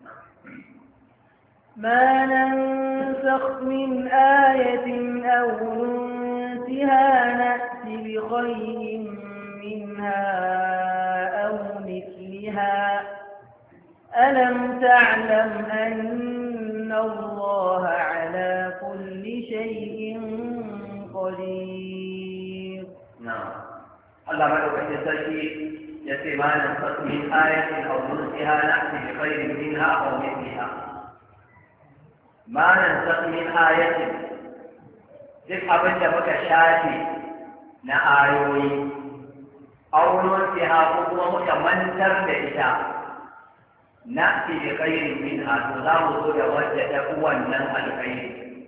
Speaker 3: ما ننسخ من آية أو ننسها نأت بخير منها أو مثلها ألم تعلم أن الله على كل شيء قدير.
Speaker 2: نعم. الله ملك التسجيل يتي ما ننسخ من آية أو ننسها نأت بخير منها أو مثلها. ما ننسخ من آية duk abin da muka shafe na ayoyi aunon siha ko kuma muka mantar da ita na fi da khairin minha to za mu zo da wadda ta fi wannan alkhairi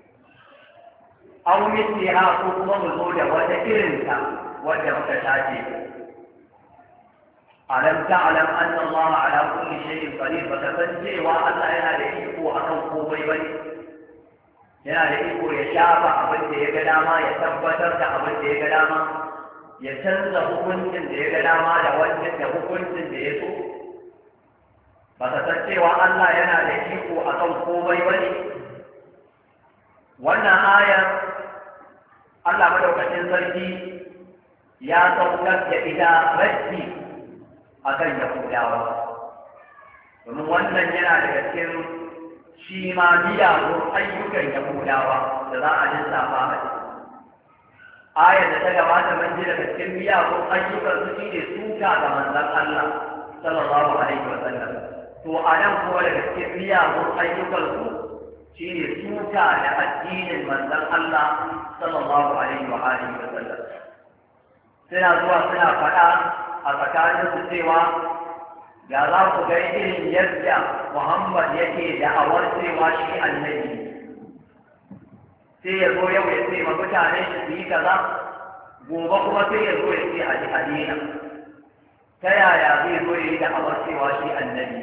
Speaker 2: aw mithliha ko kuma mu zo da wata irinta wadda muka tace alam ta'lam anna Allah ala kulli shay'in qadir fa tasanjewa Allah yana da iko akan komai bane yana da iko ya shafa abin da ya ga dama ya tabbatar da abin da ya ga dama ya canza hukuncin da ya ga dama da wancan da hukuncin da ya so ba ta san cewa Allah yana da iko akan komai bane wannan aya Allah madaukakin sarki ya saukar da ita raddi akan Yahudawa domin wannan yana daga cikin shi ma miyagun ayyukan Yahudawa da za a lissafa a ciki ayar da ta gabata mun ji daga cikin miyagun ayyukan su shine suka ga manzon Allah sallallahu alaihi wa sallam to a nan kuma daga cikin miyagun ayyukan su shine suka da addinin manzon Allah sallallahu alaihi wa alihi wa sallam suna zuwa suna faɗa a tsakanin su cewa da za ku ga irin yadda Muhammad yake da'awar cewa shi annabi sai ya zo yau ya ce ma mutane su yi kaza gobe kuma sai ya zo ya ce a ji adina ta yaya zai zo ya yi da'awar cewa shi annabi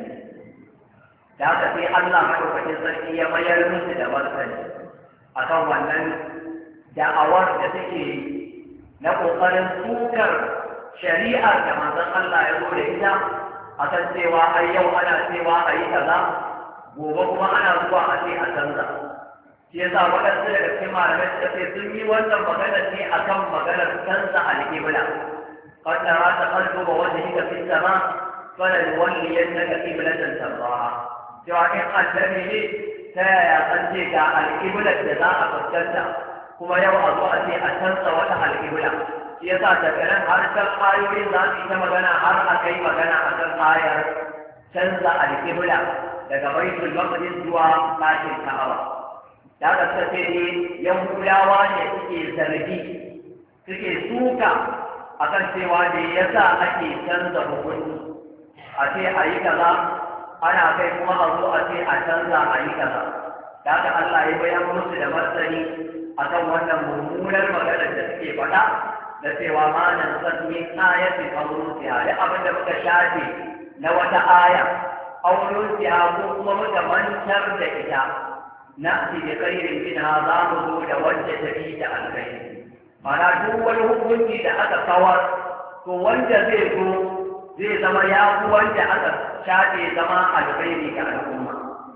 Speaker 2: da haka sai Allah madaukakin sarki ya mayar musu da martani akan wannan da'awar da suke na ƙoƙarin sukar shari'ar da manzon Allah ya zo da ita akan cewa ai yau ana cewa a yi kaza gobe kuma ana zuwa a ce a canza shi yasa waɗansu daga cikin malamai suka ce sun yi wannan magana ne akan maganar canza alƙibla qad tara taqalluba wajhika fis sama falanwalliyannaka qiblatan tardaha cewa in annabi ne ta yaya an ce ga alƙiblar da za a fuskanta kuma yau a zo a ce a canza wata alƙibla shi yasa daga nan har kan ayoyin za su yi ta magana har a kai magana a kan ayar canza alƙibla daga baitul maqdis zuwa ɗakin ka'aba da aka tafi ne yahudawa ne suke zargi suke suka akan cewa ne yasa ake canza hukunci a ce a yi kaza ana kai kuma a zo a ce a canza a yi kaza da haka Allah ya bayan musu da martani akan wannan mummunar maganar da suke faɗa da cewa ma nan san min ayatin awrusiha da abin da muka shafe na wata aya awrusiha ko kuma muka mantar da ita na fi da khairin minha za mu zo da wanda ta fi da alkhairi mana duk wani hukunci da aka kawar to wanda zai zo zai zama ya fi wanda aka shafe zama alkhairi ga al'umma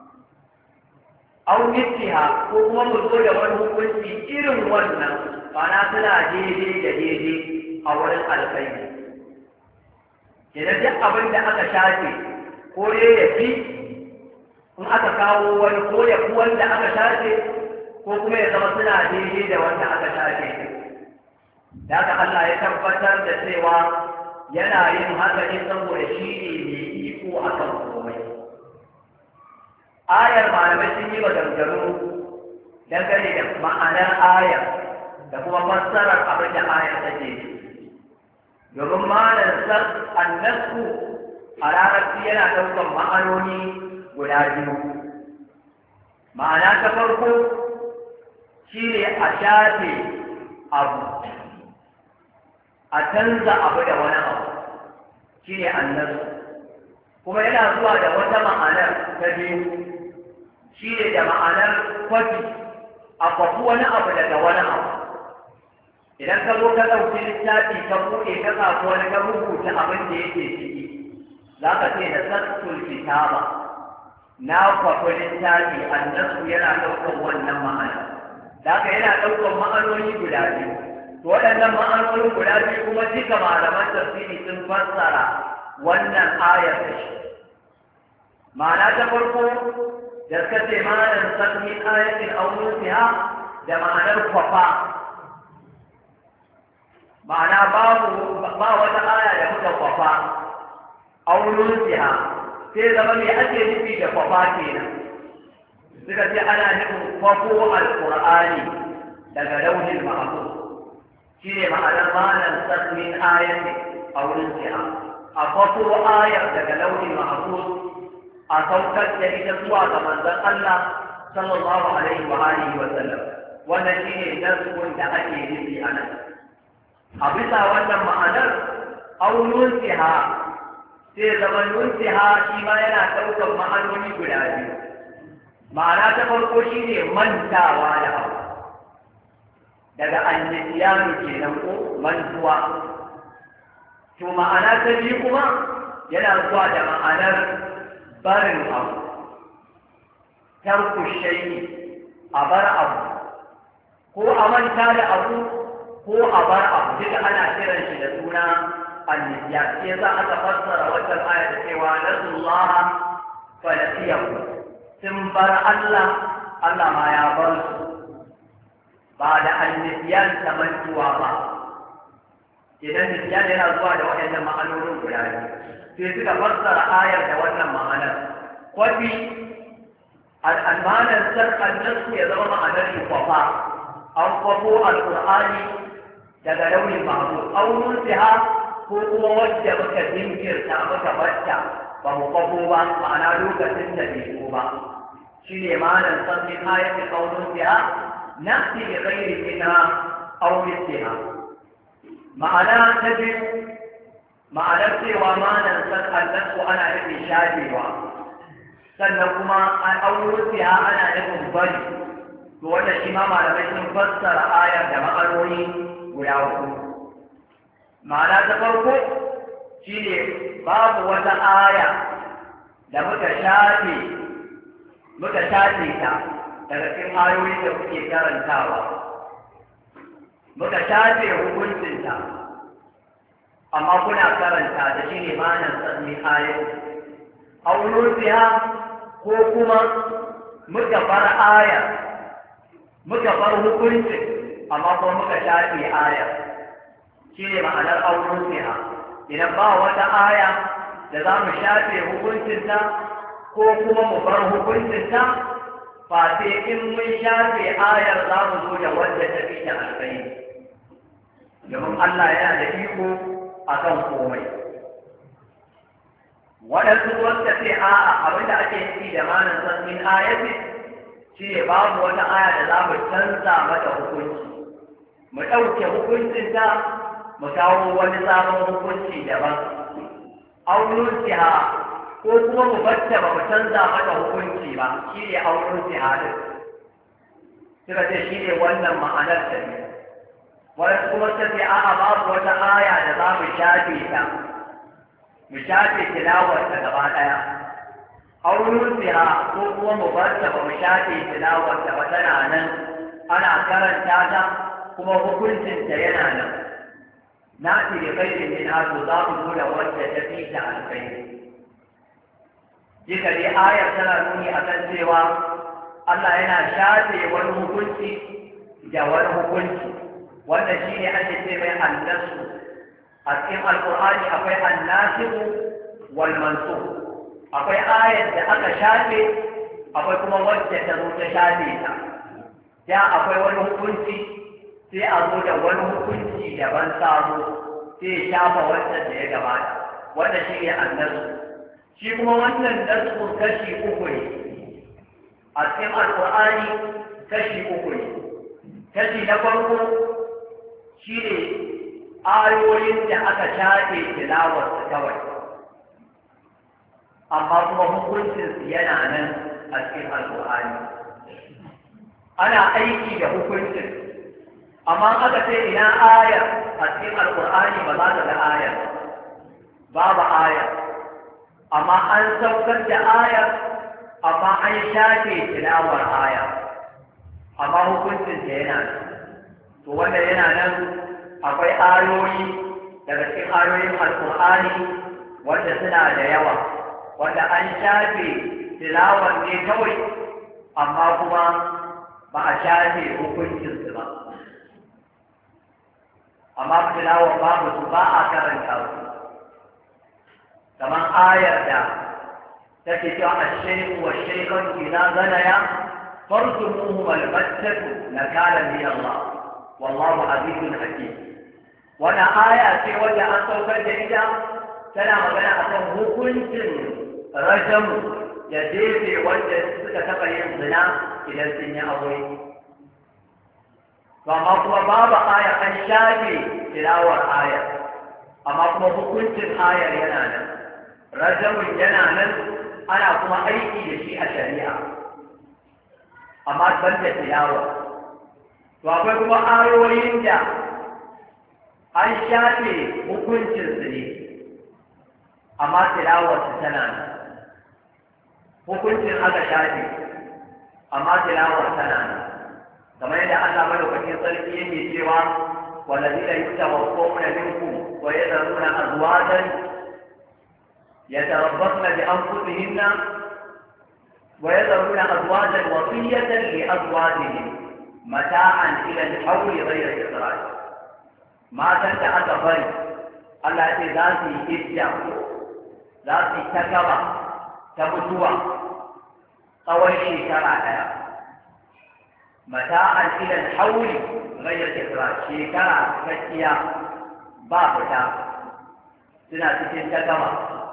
Speaker 2: aw mithliha ko kuma mu zo da wani hukunci irin wannan mana suna daidai da daidai a wurin alkhairi idan duk abin da aka shafe ko ya fi in aka kawo wani ko ya fi wanda aka shafe ko kuma ya zama suna daidai da wanda aka shafe da haka Allah ya tabbatar da cewa yana yin haka ne saboda shi ne mai iko a kan komai ayar malamai sun yi maganganu dangane da ma'anar ayar da kuma fassarar abin da ayar take domin ma'anar annasu a larabci yana ɗaukar ma'anoni guda biyu ma'ana ta farko shi ne a shafe abu a canza abu da wani abu shi ne annasu kuma yana zuwa da wata ma'anar ta biyu shi ne da ma'anar kwafi a kwafi wani abu daga wani abu idan ka zo ka ɗauki littafi ka buɗe ka samu wani ka rubuta abin da yake ciki za ka ce da sassul kitaba na kwafi littafi annasu yana ɗaukar wannan ma'ana da haka yana ɗaukar ma'anoni guda biyu to waɗannan ma'anoni guda biyu kuma duka malaman tafsiri sun fassara wannan ayar da shi ma'ana ta farko da suka ce ma'anar sannin ayatin aunusiha da ma'anar kwafa ma'ana babu ba wata aya da muka kwafa aunusiha sai zama me ake nufi da kwafa kenan suka ce ana nufin kwafo alqur'ani daga lauhin mahfuz shine ma'anar ma'anar sannin ayatin a wurin siya a kwafo ayar daga launin mahfuz a saukar da ita zuwa ga manzon Allah sallallahu alaihi wa alihi wa sallam wannan shine naskun da ake nufi a nan a bisa wannan ma'anar aunun siha sai zama nunsiha shi ma yana ɗaukar ma'anoni guda biyu ma'ana ta farko shine mantawa da abu daga annisiyanu kenan ko mantuwa to ma'ana ta biyu kuma yana zuwa da ma'anar barin abu tarku shay'i a bar abu ko a manta da abu ko a bar abu duka ana kiran shi da suna النسيان إذا أتفسر وجه آية سوى نسوا الله فنسيهم سنبر الله الله ما يبرس بعد النسيان تمنتوا ما إذا النسيان هنا الزواج وإنما معنون فلاني في تفسر آية وإنما معنى وفي المعنى السرق النسو يضم معنى الوفاء أو وفاء القرآن تدلون المعبود أو ننسها ko kuma wadda muka jinkirta muka bacca ba mu kwafo ba ma'ana lokacin da bai zo ba shi ne ma'anar sabbin ayatin kaunin biya na fi da ghairi minha aw mithliha ma'ana ta biyu ma'anar cewa ma'anar san annasu ana nufin shafewa sannan kuma an auro biya ana nufin bari to wannan shi ma malamai sun fassara ayar da ma'anoni guda uku ma'ana ta farko shi ne babu wata aya da muka shafe muka shafe ta daga cikin ayoyin da kuke karantawa muka shafe hukuncinta amma kuna karanta da shi ne ma'anar tsanni ayoyi aulosiya ko kuma muka bar aya muka bar hukuncin amma kuma muka shafe aya shi ne ma'anar auren siha idan ba wata aya da za mu shafe hukuncinta ko kuma mu bar hukuncinta fa sai in mun shafe ayar za mu zo da wadda ta fi da alkhairi domin Allah yana da iko a kan komai waɗansu wanda sai a'a abinda ake nufi da manan san min ayati shi ne babu wata aya da za mu canza mata hukunci mu ɗauke hukuncinta mu kawo wani sabon hukunci daban auren siha ko kuma mu bacce ba mu canza mata hukunci ba shi ne auren siha din suka ce shi ne wannan ma'anar ta ne wani kuma ta ce a'a babu wata aya da za mu shafe ta mu shafe tilawar ta gaba ɗaya auren siha ko kuma mu bacce ba mu shafe tilawar ta ba tana nan ana karanta ta kuma hukuncinta yana nan نأتي بخير منها تضاف دون وجه تفيد عن خير. ذكر دي آية سنة أكن سوى الله هنا شاتي والهكنتي جا والهكنتي والنشين أجل سوى النسو أسئم القرآن أقوي الناسب والمنسوب أقوي آية أكا شاتي أقوي كما وجه تروت شاتي جا أقوي والهكنتي sai a zo da wani hukunci daban sabo sai shafa wancan da ya gabata wanda shi ne annasu shi kuma wannan nasu kashi uku ne a cikin alƙur'ani kashi uku ne kashi na farko shi ne ayoyin da aka shafe tilawarsa kawai amma kuma hukuncinsu yana nan a cikin alƙur'ani ana aiki da hukuncin amma aka ce ina aya a cikin alƙur'ani ba za ta ga aya babu aya amma an saukar da aya amma an shafe tilawar aya amma hukuncin ta yana nan to wanda yana nan akwai ayoyi daga cikin ayoyin alƙur'ani wanda suna da yawa wanda an shafe tilawar ne kawai amma kuma ba a shafe hukuncinsu ba amma tilawa babu su ba a karanta su kamar ayar da take cewa ash-shaykhu wash-shaykhatu idza zanaya farjumuhum al-battatu nakala min Allah wallahu azizun hakim wannan aya ce wanda an saukar da ita tana magana akan hukuncin rajamu da jefe wanda suka taɓa yin zina idan sun yi aure. Amma kuma babu aya an shafe tilawar ayar, amma kuma hukuncin ayar yana nan, rajamun yana nan, ana kuma aiki da shi a shari'a, amma ban da tilawa. To akwai kuma ayoyin da an shafe hukuncinsu ne, amma tilawarsu tana nan. Hukuncin aka shafe, amma tilawar tana nan. Kamar yadda Allah madaukakin sarki yake cewa والذين يتوفون منكم ويذرون أزواجا يتربصن بأنفسهن ويذرون أزواجا وصية لأزواجهم متاعا إلى الحول غير إخراج ما تنتهى فرق الله ذاتي إبداع ذاتي تكبر تبتوى قوي شرعها متاعا إلى الحول غير إخراج شيكا كتيا بابتا سنة تتكبر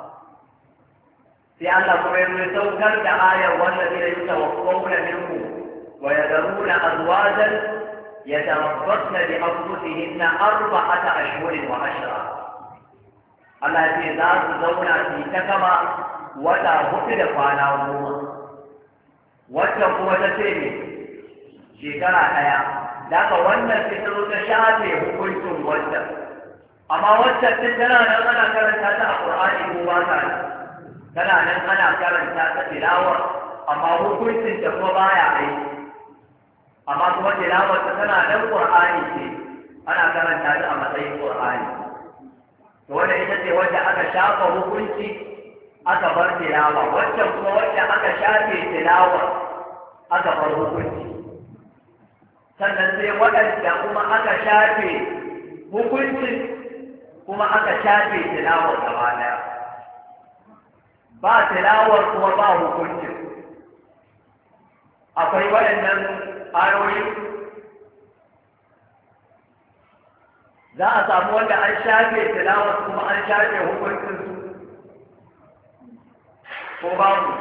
Speaker 2: في الله سبحانه يتوكل آية والذين يتوفون منكم ويذرون أزواجا يتربصن بأنفسهن أربعة أشهر وعشرة الله في ذات زونا في تكبر ولا هتل فانا وما وتقوى تسيني shekara ɗaya, daga wannan fitaro ta shafe hukuncin wancan, amma wancan tun tana nan ana karanta ta a Ƙur'ani ko ba ta nan, tana nan ana karanta ta tilawar, amma hukuncin ta kuma baya aiki, amma kuma tilawar ta tana nan Ƙur'ani ce, ana karanta ta a matsayin Ƙur'ani. To wanda ita ce wanda aka shafa hukunci aka bar tilawa, wancan kuma wanda aka shafe tilawar aka bar hukunci. Sannan sai waɗanda kuma aka shafe hukuncin kuma aka shafe tilawar gaba ɗaya. Ba tilawar kuma ba hukuncin. Akwai waɗannan ayoyi za a samu wanda an shafe tilawar kuma an shafe hukuncinsu ko babu.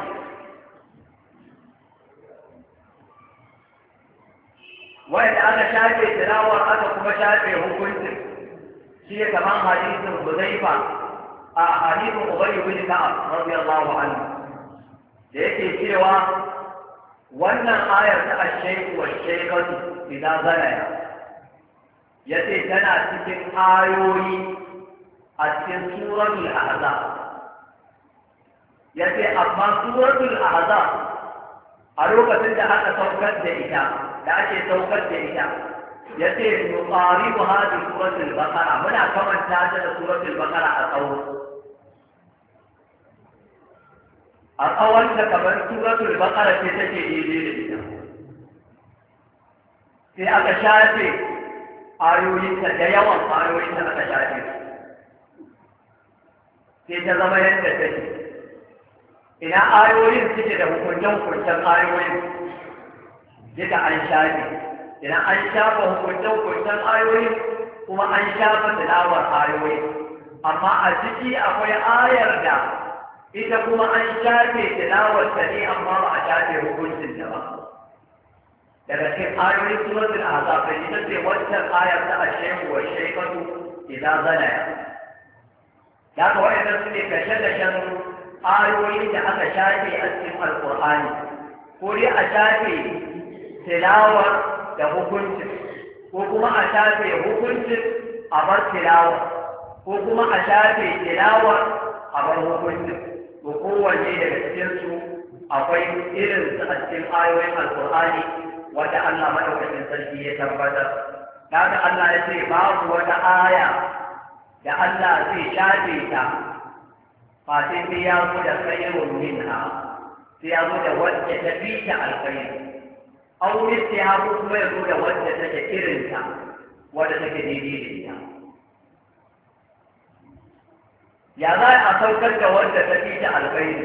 Speaker 2: Wanda aka shafe tilawar aka kuma shafe hukuncin shi ne kamar hadisin Huzaifa a hadisin Ubay ibn Ka'ab radiyallahu anhu da yake cewa wannan ayar ta ash-shaykh wa ash-shaykhatu idan zanaya yace tana cikin ayoyi a cikin suratul ahzab yace amma suratul ahzab a lokacin da aka saukar da ita da ake saukar da ita ya ce nuqaribu hadi suratul baqara muna kamanta ta da suratul baqara a tsawo a tsawon da kamar suratul baqara ce take daidai da ita sai aka shafe ayoyinta da yawan ayoyinta aka shafe sai ta zama yadda take ina ayoyin suke da hukuncen-hukuncen ayoyin duka an shafe idan an shafa hukuncen-hukuncen ayoyi kuma an shafa tilawar ayoyi amma a ciki akwai ayar da ita kuma an shafe tilawar ta ne amma ba a shafe hukuncin ta ba daga cikin ayoyin suratul ahzab ita ce wancan ayar ta ashehu wa shaykatu idan zanaya daga wa'annan su ne kashe-kashen ayoyin da aka shafe a cikin alƙur'ani ko dai a shafe tilawar da hukuncin ko kuma a shafe hukuncin a bar tilawar ko kuma a shafe tilawar a bar hukuncin ko kowanne daga cikinsu akwai irin su a cikin ayoyin alkur'ani wanda Allah madaukakin sarki ya tabbatar kaga Allah ya ce babu wata aya da Allah zai shafe ta fa sai ya zo da khairun minha sai ya zo da wacce ta fi ta alkhairi aw misliha ko kuma ya zo da wacce take irinta wadda take daidai da ita ya za a saukar da wadda ta fi ta alkhairi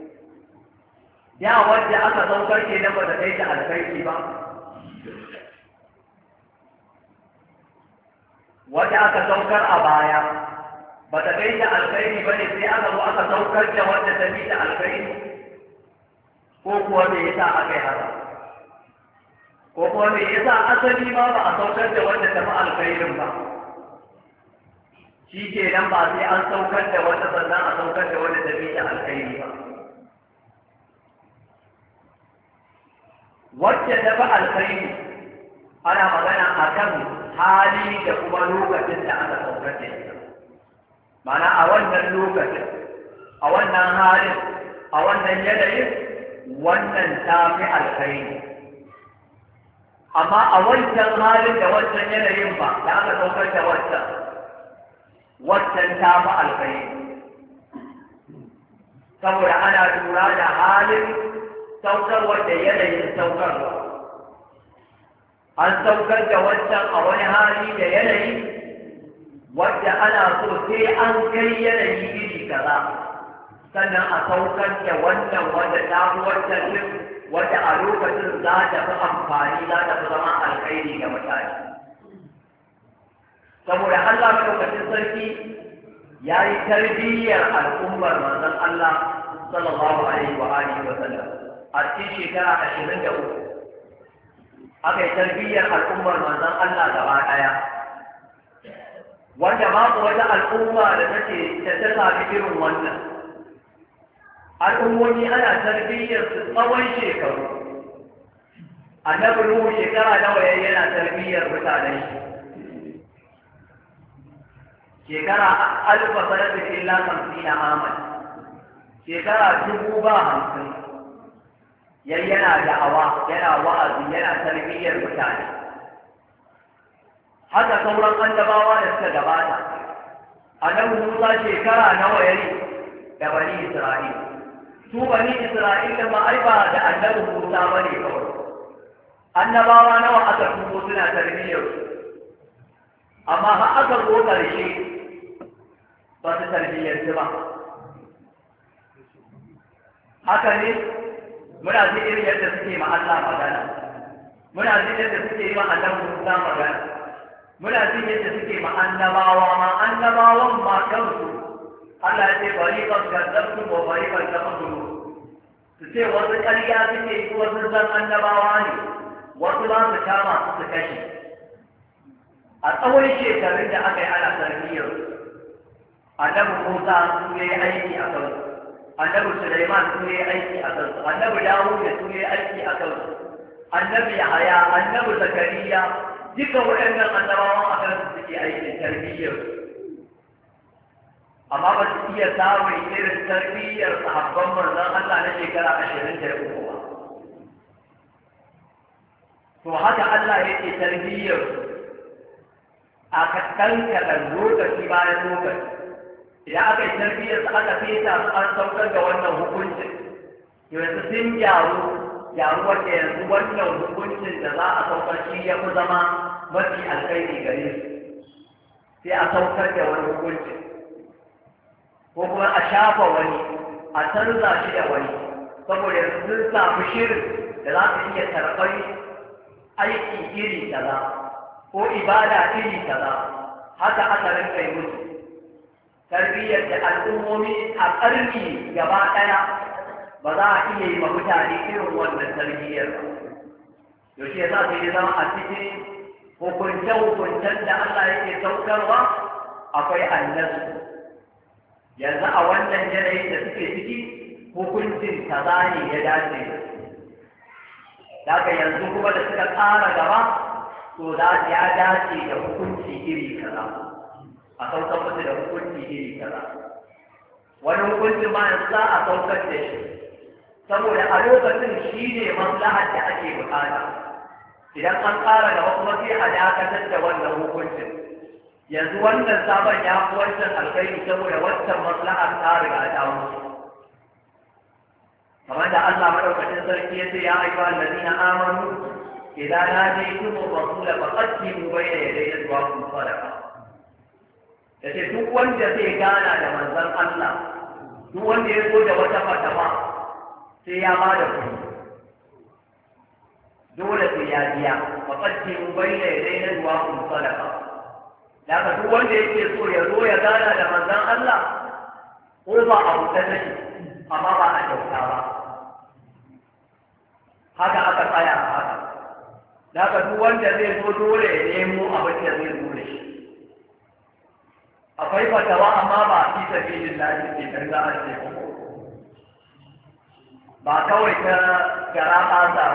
Speaker 2: ya wadda aka saukar ke nan ba ta kai ta alkhairi ba wanda aka saukar a baya ba ta kai da alkhairi ba ne sai aka zo aka saukar da wanda ta bi da alkhairi, ko kuwa me yasa aka yi haka, ko kuma me yasa asali ma ba a saukar da wanda ta fi alkhairin ba, shi ke nan ba sai an saukar da wanda sannan a saukar da wanda ta bi da alkhairi ba. Wacce ta fi alkhairi ana magana a kan hali da kuma lokacin da aka saukar da ita. Mana a wannan lokacin, a wannan halin, a wannan yanayin, wannan ta fi alkhairi. Amma a wancan halin da wancan yanayin ba, da aka saukar da wancan, wancan ta fi alkhairi. Saboda ana lura da halin saukarwa da yanayin saukarwa. An saukar da wancan a wani hali da yanayi wadda ana so sai an kai yanayi iri kaza sannan a saukar da wannan wanda ta fi wancan din wadda a lokacin za ta fi amfani za ta fi zama alkhairi ga mutane. Saboda Allah lokacin sarki ya yi tarbiyyar al'ummar manzon Allah sallallahu alaihi wa alihi wa sallam a cikin shekara ashirin da uku aka yi tarbiyyar al'ummar manzon Allah gaba ɗaya, wanda babu wata al'umma da take da ta sami irin wannan. Al'ummomi ana tarbiyyar su tsawon shekaru. Annabi Nuhu shekara nawa yayi yana tarbiyyar mutanen shi? Shekara alfa sanatin illa hamsina aman. Shekara dubu ba hamsin. Yayi yana da'awa, yana wa'azi, yana tarbiyyar mutane. Haka sauran annabawa da suka gabata. Annabi Musa shekara nawa yayi da bani Isra'ila. Su bani Isra'ila ma ai ba da annabi Musa bane kawai. Annabawa nawa aka tuko suna tarbiyyar su. Amma har aka zo ƙarshe ba su tarbiyyar su ba. Haka ne muna ji irin yadda suke ma Allah magana. Muna ji yadda suke yi ma annabi Musa magana. Muna jin yadda suke ma annabawa ma annabawan ma kansu Allah ya ce bari kan gazzabtu ko bari kan tafadu su ce wasu ƙarya suke yi wasu zan annabawa ne wasu za su kama su kashe. A tsawon shekarun da aka yi ana tarbiyyar annabi Musa su ya yi aiki a kansu, annabi Sulaiman su ya yi aiki a kansu, annabi Dawud su ya yi aiki a kansu, annabi Yahaya, annabi Zakariya, duka waɗannan annabawan a kansu suke aikin tarbiyyar. Amma ba su iya samun irin tarbiyyar sahabban manzon Allah na shekara ashirin da uku ba. To haka Allah yake tarbiyyar a kaɗan kaɗan lokaci bayan lokaci. Idan aka yi tarbiyyar su aka feta su an saukar da wannan hukuncin, yanzu sun gyaru gyaruwar da yanzu wannan hukuncin da za a saukar shi ya fi zama mafi alkhairi gare su. Sai a saukar da wani hukuncin. Ko kuma a shafa wani, a canza shi da wani, saboda yanzu sun samu shirin da za su iya karɓar aiki iri kaza ko ibada iri kaza. Haka aka rinka yi musu tarbiyyar da al'ummomi a ƙarni gaba ɗaya ba za a iya yi ma mutane irin wannan tarbiyyar ba. Yaushe ya sa su yi zama a cikin hukunce-hukuncen da Allah yake saukarwa akwai annabi. Yanzu a wannan yanayin da suke ciki hukuncin kaza ne ya dace da su. Daga yanzu kuma da suka ƙara gaba to za ya dace da hukunci iri kaza. A saukar musu da hukunci iri kaza. Wani hukuncin ma yanzu za a saukar da shi. Saboda a lokacin shi ne maslahar da ake bukata. Idan an ƙara gaba kuma sai a dakatar da wannan hukuncin. Yanzu wannan sabon ya fi wancan alkhairi saboda wancan maslahar ta riga ta wuce. Kamar da Allah madaukakin sarki ya ce ya ayyuha allazina amanu idan nadaytum rasula faqaddimu bayna yaday yadwakum sadaqa. Yace duk wanda zai gana da manzon Allah, duk wanda ya zo da wata fatawa sai ya ba da kuɗi. Dole sai ya biya faqaddimu bayna yaday yadwakum sadaqa. da ka duk wanda yake so ya zo ya gana da manzon Allah ko ba a wuta take amma ba a kyauta ba haka aka tsaya a haka da ka duk wanda zai zo dole ya nemo abin da zai zo da shi akwai fatawa amma ba fi sabilillahi ke karga a ce ba kawai ta gara ƙasa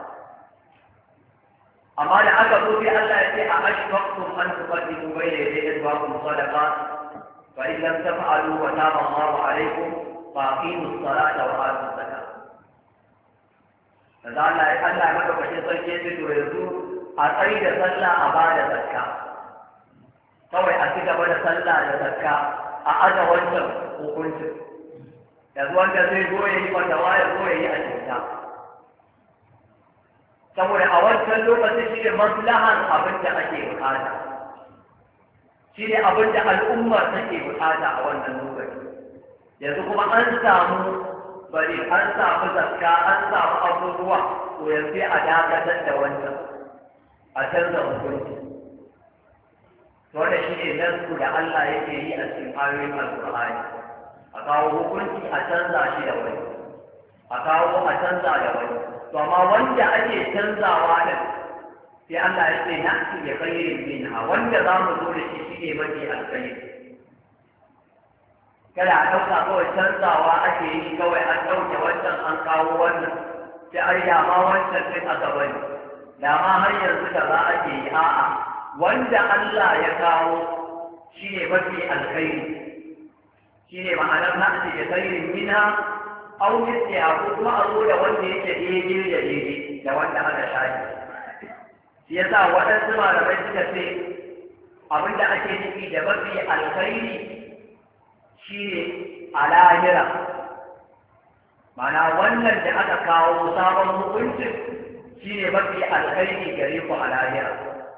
Speaker 2: amma da aka zo sai Allah ya ce a ashfaqtum an tuqaddimu bayna yaday azwajikum sadaqat fa in lam taf'alu wa taba Allahu alaykum fa aqimus salata wa atuz zakat da Allah ya Allah ya maka bace sarki sai to yanzu a tsayi da sallah a bada zakka kawai a ci gaba da sallah da zakka a aza wancan hukuncin yanzu wanda zai zo ya yi fatawa ya zo ya yi a cinta saboda a wancan lokacin shi ne maslahar abin da ake bukata shi ne abin da al'umma take bukata a wannan lokaci yanzu kuma an samu bari an samu zakka an samu abubuwa to yanzu a dakatar da wancan a canza hukunci wanda shi ne nasu da Allah yake yi a cikin ayoyin Al-Qur'ani a kawo hukunci a canza shi da wani a kawo a canza da wani to amma wanda ake canzawa da sai Allah ya ce na su ya khairin minha wanda za mu zo da shi shi ne mafi alkhairi kada a ɗauka kawai canzawa ake yi kawai an ɗauke wancan an kawo wannan sai ai da ma wancan sai aka bari da ma har yanzu da za a ke yi a'a wanda Allah ya kawo shi ne mafi alkhairi shi ne ma'anar na'ati da khairin minha aw mithliha ko kuma a zo da wanda yake daidai da daidai da wanda aka shafi shi yasa waɗansu malamai suka ce abinda ake nufi da mafi alkhairi shi ne a lahira ma'ana wannan da aka kawo sabon hukuncin shi ne mafi alkhairi gare ku a lahira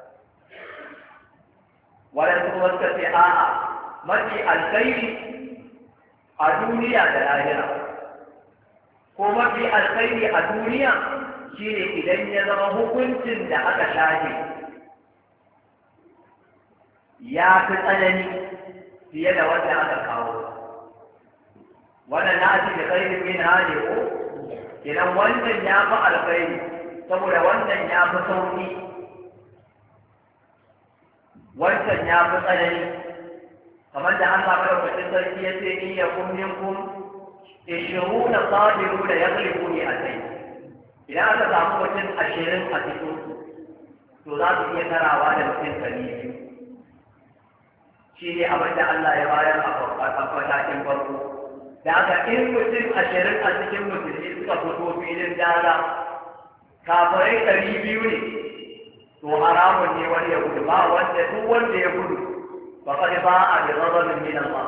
Speaker 2: waɗansu kuma suka ce a'a mafi alkhairi a duniya da lahira ko mafi alkhairi a duniya shi ne idan ya zama hukuncin da aka shafe ya fi tsanani fiye da wanda aka kawo wannan na ake da khairin min hali ko idan wannan ya fi alkhairi saboda wannan ya fi sauki wancan ya fi tsanani kamar da Allah madaukakin sarki ya ce ni ya kun minkum ishiruna sabiru da yaghlibu ni atai idan aka samu mutum ashirin a cikin to za su iya tarawa da mutum ɗari biyu shi ne abin da Allah ya bayar a matakin farko da aka in mutum ashirin a cikin musulmi suka fito filin daga kafirai ɗari biyu ne to haramun ne wani ya gudu ba wanda duk wanda ya gudu ba kada ba a da zazzabin min Allah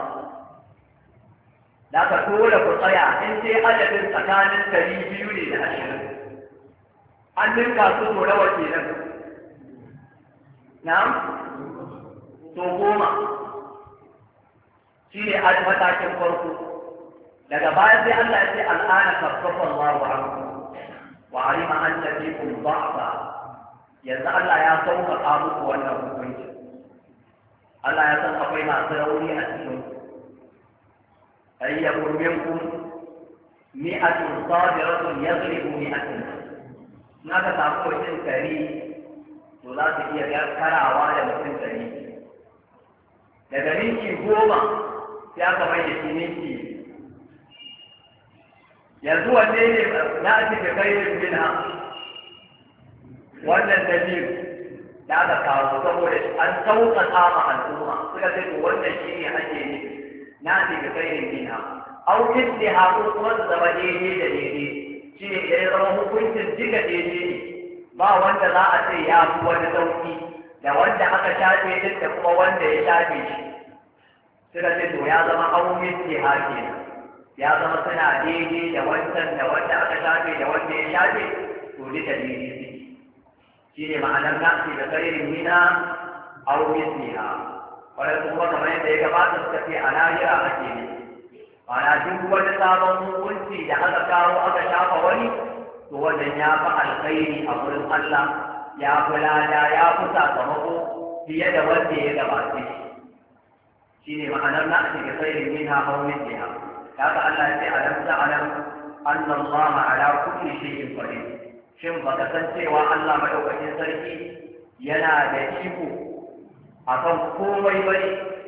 Speaker 2: da aka dole ku tsaya in sai adadin tsakanin ɗari biyu ne da ashirin an ninka su to nawa kenan na'am to goma shi ne a matakin farko daga baya sai Allah ya ce al'ana kaffafa Allahu ankum wa alima anna fikum da'fa yanzu Allah ya sauƙaƙa muku wannan hukunci Allah ya san akwai masu rauni a cikin ayyakun minkum mi'atun sabiratun yaghlibu mi'atin na ka samu mutum ɗari to za su iya karawa da mutum ɗari daga ninki goma ya kamar da shi ninki yanzu wanne ne na ake da kairin minha wannan dalil da aka kawo saboda an sauƙaƙa ma al'umma suka ce to wannan shi ne ake ne na ake da kairin minha au misliha ko kuma su zama daidai da daidai shi ne idan ya zama hukuncin duka daidai ne ba wanda za a ce ya fi wani sauƙi da wanda aka shafe duk da kuma wanda ya shafe shi suka ce to ya zama au misliha kenan ya zama suna daidai da wancan da wanda aka shafe da wanda ya shafe to duka daidai suke shi ne ma'anar nasi da kairin mina au misliha wanda kuma kamar yadda ya gabata suka ce a lahira ake ne ma'ana duk wani sabon hukunci da aka kawo aka shafa wani to wannan ya fi alkhairi a wurin Allah ya fi lada ya fi sakamako fiye da wanda ya gabace shi shine ma'anar na ake khairin minha aw mithliha kaga Allah ya ce alam ta'lam anna Allah ala kulli shay'in qadir shin baka san cewa Allah madaukakin sarki yana da iko akan komai bane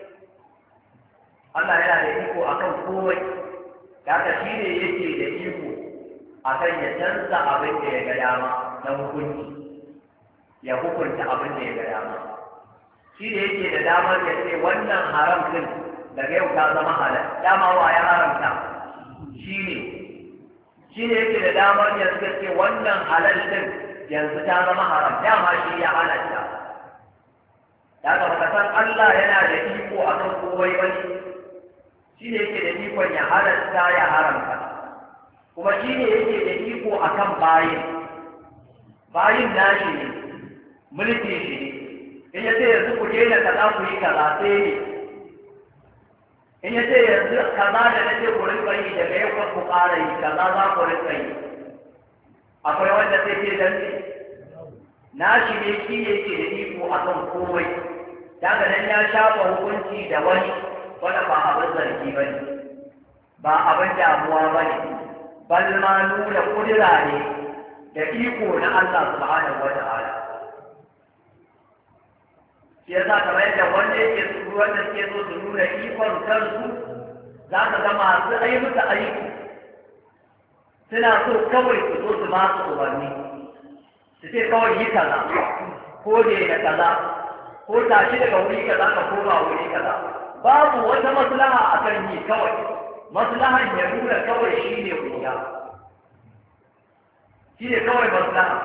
Speaker 2: Allah yana da iko akan komai kaga shine yake da iko akan ya canza abin da ya ga dama na hukunci ya hukunta abin da ya ga dama shi da yake da damar ya ce wannan haram din daga yau ta zama halal dama wa ya haramta shi ne shi ne yake da damar ya ce wannan halal din yanzu ta zama haram dama shi ya halatta daga baka san Allah yana da iko akan komai bane shi ne yake da ikon ya halatta ya haramta kuma shi ne yake da iko akan bayin bayin nashi ne mulki shi ne in ya ce yanzu ku daina kaza ku yi kaza sai ne in ya ce yanzu kaza da na ce ku rinka yi daga yau ku ƙara yi kaza za ku rinka yi akwai wanda sai ce dan ne nashi ne shi yake da iko akan komai daga nan ya shafa hukunci da wani wanda ba abin zargi ba ne ba abin damuwa ba ne bal ma nuna kudura ne da iko na Allah subhanahu wa ta'ala shi yasa kamar yadda wanda yake su wanda suke so su nuna ikon kansu za ka ga masu ai musu aiki suna so kawai su zo su ba su umarni su ce kawai yi kaza ko ne da kaza ko tashi daga wuri kaza ka koma wuri kaza babu wata maslaha a kan yi kawai maslahan ya nuna kawai shi ne wuya shi ne kawai maslaha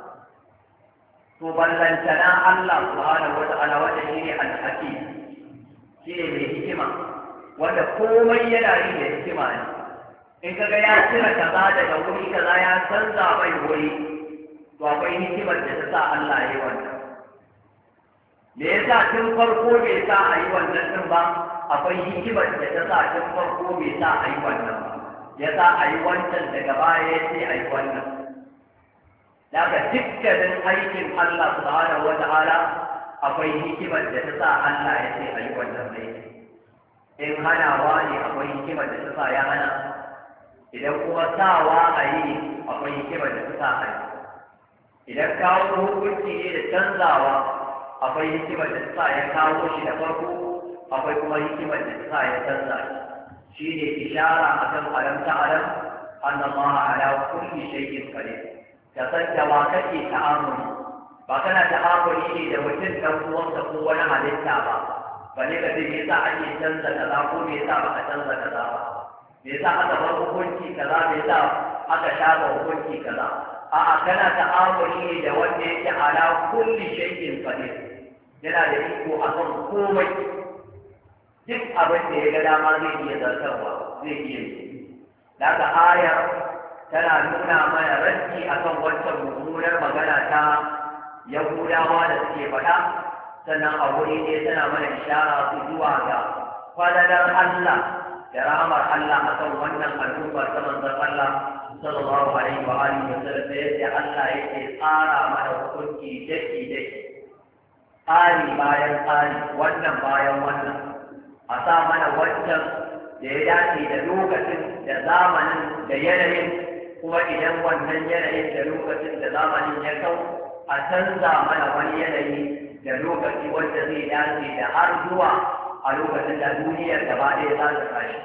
Speaker 2: to ballantana Allah subhanahu wa ta'ala wanda shi ne al-hakim shi ne mai hikima wanda komai yana yi da hikima ne in kaga ya cire kaza daga wuri kaza ya canza mai wuri to akwai hikimar da ta sa Allah ya yi wannan me yasa tun farko bai sa a yi wannan din ba akwai hikimar da ta sa tun farko bai sa a yi wannan ba ya sa a yi wancan daga baya ya ce a yi wannan daga dukkanin aikin Allah subhanahu wa ta'ala akwai hikimar da ta sa Allah ya ce a yi wannan aiki in hanawa ne akwai hikimar da ta sa ya hana idan kuma sawa a yi akwai hikimar da ta sa a yi idan kawo hukunci ne da canzawa akwai hikimar da ta sa ya kawo shi da farko akwai kuma hikimar da ta sa ya canza shi ne ishara akan alam ta'alam anna Allah ala kulli shay'in qadir da san da wa kake ta'amuli ba kana ta'amuli ne da mutum dan uwanka ko wani halitta ba bane ka ce me yasa ake canza kaza ko me yasa ba a canza kaza ba me yasa aka bar hukunci kaza me yasa aka shafa hukunci kaza a'a kana ta'amuli ne da wanda yake ala kulli shay'in qadir yana da iko akan komai duk abin da ya ga dama zai iya zartarwa zai iya yi daga ayar tana nuna mana raddi akan wancan mummunar magana ta yahudawa da suke faɗa sannan a wuri ne tana mana ishara su zuwa ga fadalar Allah da rahamar Allah akan wannan al'ummar ta manzon Allah sallallahu alaihi wa alihi wa sallam da yadda Allah yake tsara mana hukunci daki daki tsari bayan tsari wannan bayan wannan a sa mana wancan da ya dace da lokacin da zamanin da yanayin kuma idan wannan yanayin da lokacin da zamanin ya kau a canza mana wani yanayi da lokaci wanda zai dace da har zuwa a lokacin da duniyar gaba ɗaya za ta tashi.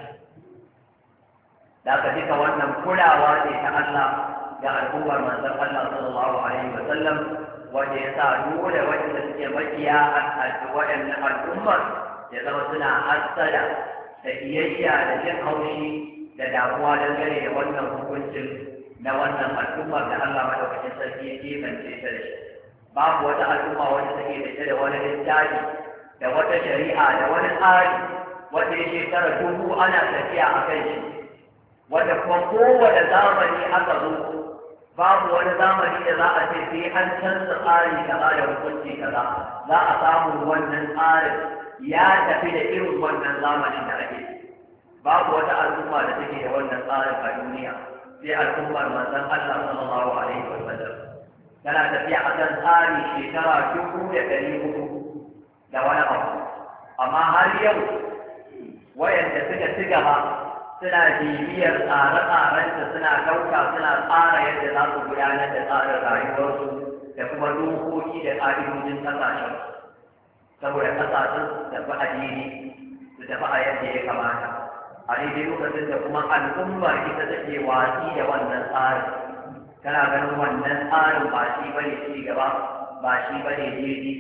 Speaker 2: Da ka duka wannan kulawa ce ta Allah ga al'ummar manzon Allah sallallahu alaihi wa sallam wanda ya sa dole wanda suke makiya a waɗannan al'ummar ya zama suna hassada da iyayya da jin haushi da damuwa dangane da wannan hukuncin na wannan al'ummar da Allah madaukakin sarki ya kebance ta da shi. Babu wata al'umma wanda take da da wani littafi da wata shari'a da wani tsari wanda ya shekara dubu ana tafiya a kan shi wanda kuma kowane zamani aka zo babu wani zamani da za a ce sai an canza tsari kaza da hukunci kaza za a samu wannan tsarin ya tafi da irin wannan zamanin da ake babu wata al'umma da take da wannan tsarin a duniya sai al'ummar manzon Allah sallallahu alaihi wa sallam tana tafiya a kan tsari shekara dubu da ɗari hudu da wani abu amma har yau wayanda suka ci gaba suna bibiyar tsare-tsarenta suna ɗauka suna tsara yadda za su gudanar da tsarin rayuwarsu da kuma dokoki da ƙa'idojin ƙasashen saboda ƙasashen su tafi addini su tafi a yadda ya kamata a daidai lokacin da kuma al'ummar ita take watsi da wannan tsarin tana ganin wannan tsarin ba shi bane ci gaba ba shi bane daidai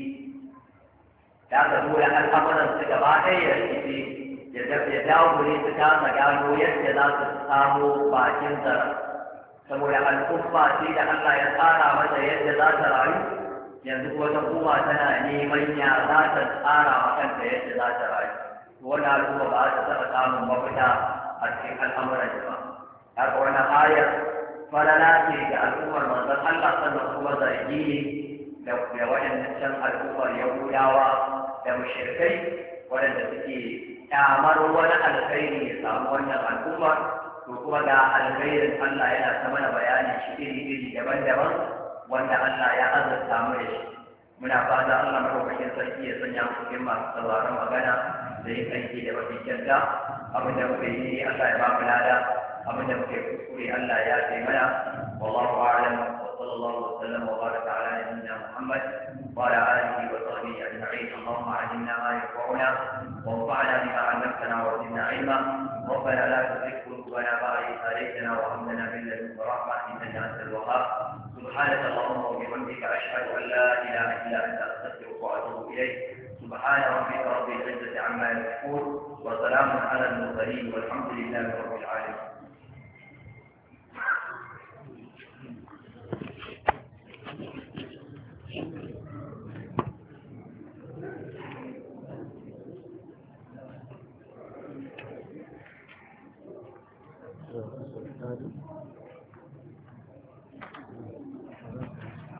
Speaker 2: da aka dole al'amuran su gaba ɗaya ya rikice ya dagure su kasa gano yadda za su samu bakin zara saboda al'umma ce da Allah ya tsara mata yadda za ta rayu yanzu wata kuma tana neman ya za ta tsara wa kanta yadda za ta rayu wani al'umma ba ta taɓa samun mafita a cikin al'amuran ba haka wani ayar falala ce ga al'ummar manzon Allah sannan kuma zargi ne da waɗannan can al'ummar Yahudawa da mushrikai waɗanda suke kyamar wani alkhairi ya samu wannan al'umma to kuma ga alkhairin Allah yana ta mana bayani shi iri-iri daban-daban wanda Allah ya azurta mu da shi muna fata Allah madaukakin sarki ya sanya mu cikin masu sauraron magana da yin aiki da mafi kyanta abin da muke yi Allah ya ba mu lada abin da muke kuskure Allah ya kai mana wallahu a'lam wa sallallahu wa sallam wa baraka ala nabiyyina Muhammad wa ala alihi wa sahbihi ajma'in Allahumma 'allimna ma yanfa'una وانفعنا بما علمتنا وزدنا علما ربنا لا تزغ قلوبنا بعد إذ هديتنا وهب لنا من لدنك رحمة إنك أنت الوهاب سبحانك اللهم وبحمدك أشهد أن لا إله إلا أنت أستغفرك وأتوب إليك سبحان ربك رب العزة عما يصفون وسلام على المرسلين والحمد لله رب العالمين.
Speaker 4: Thank you.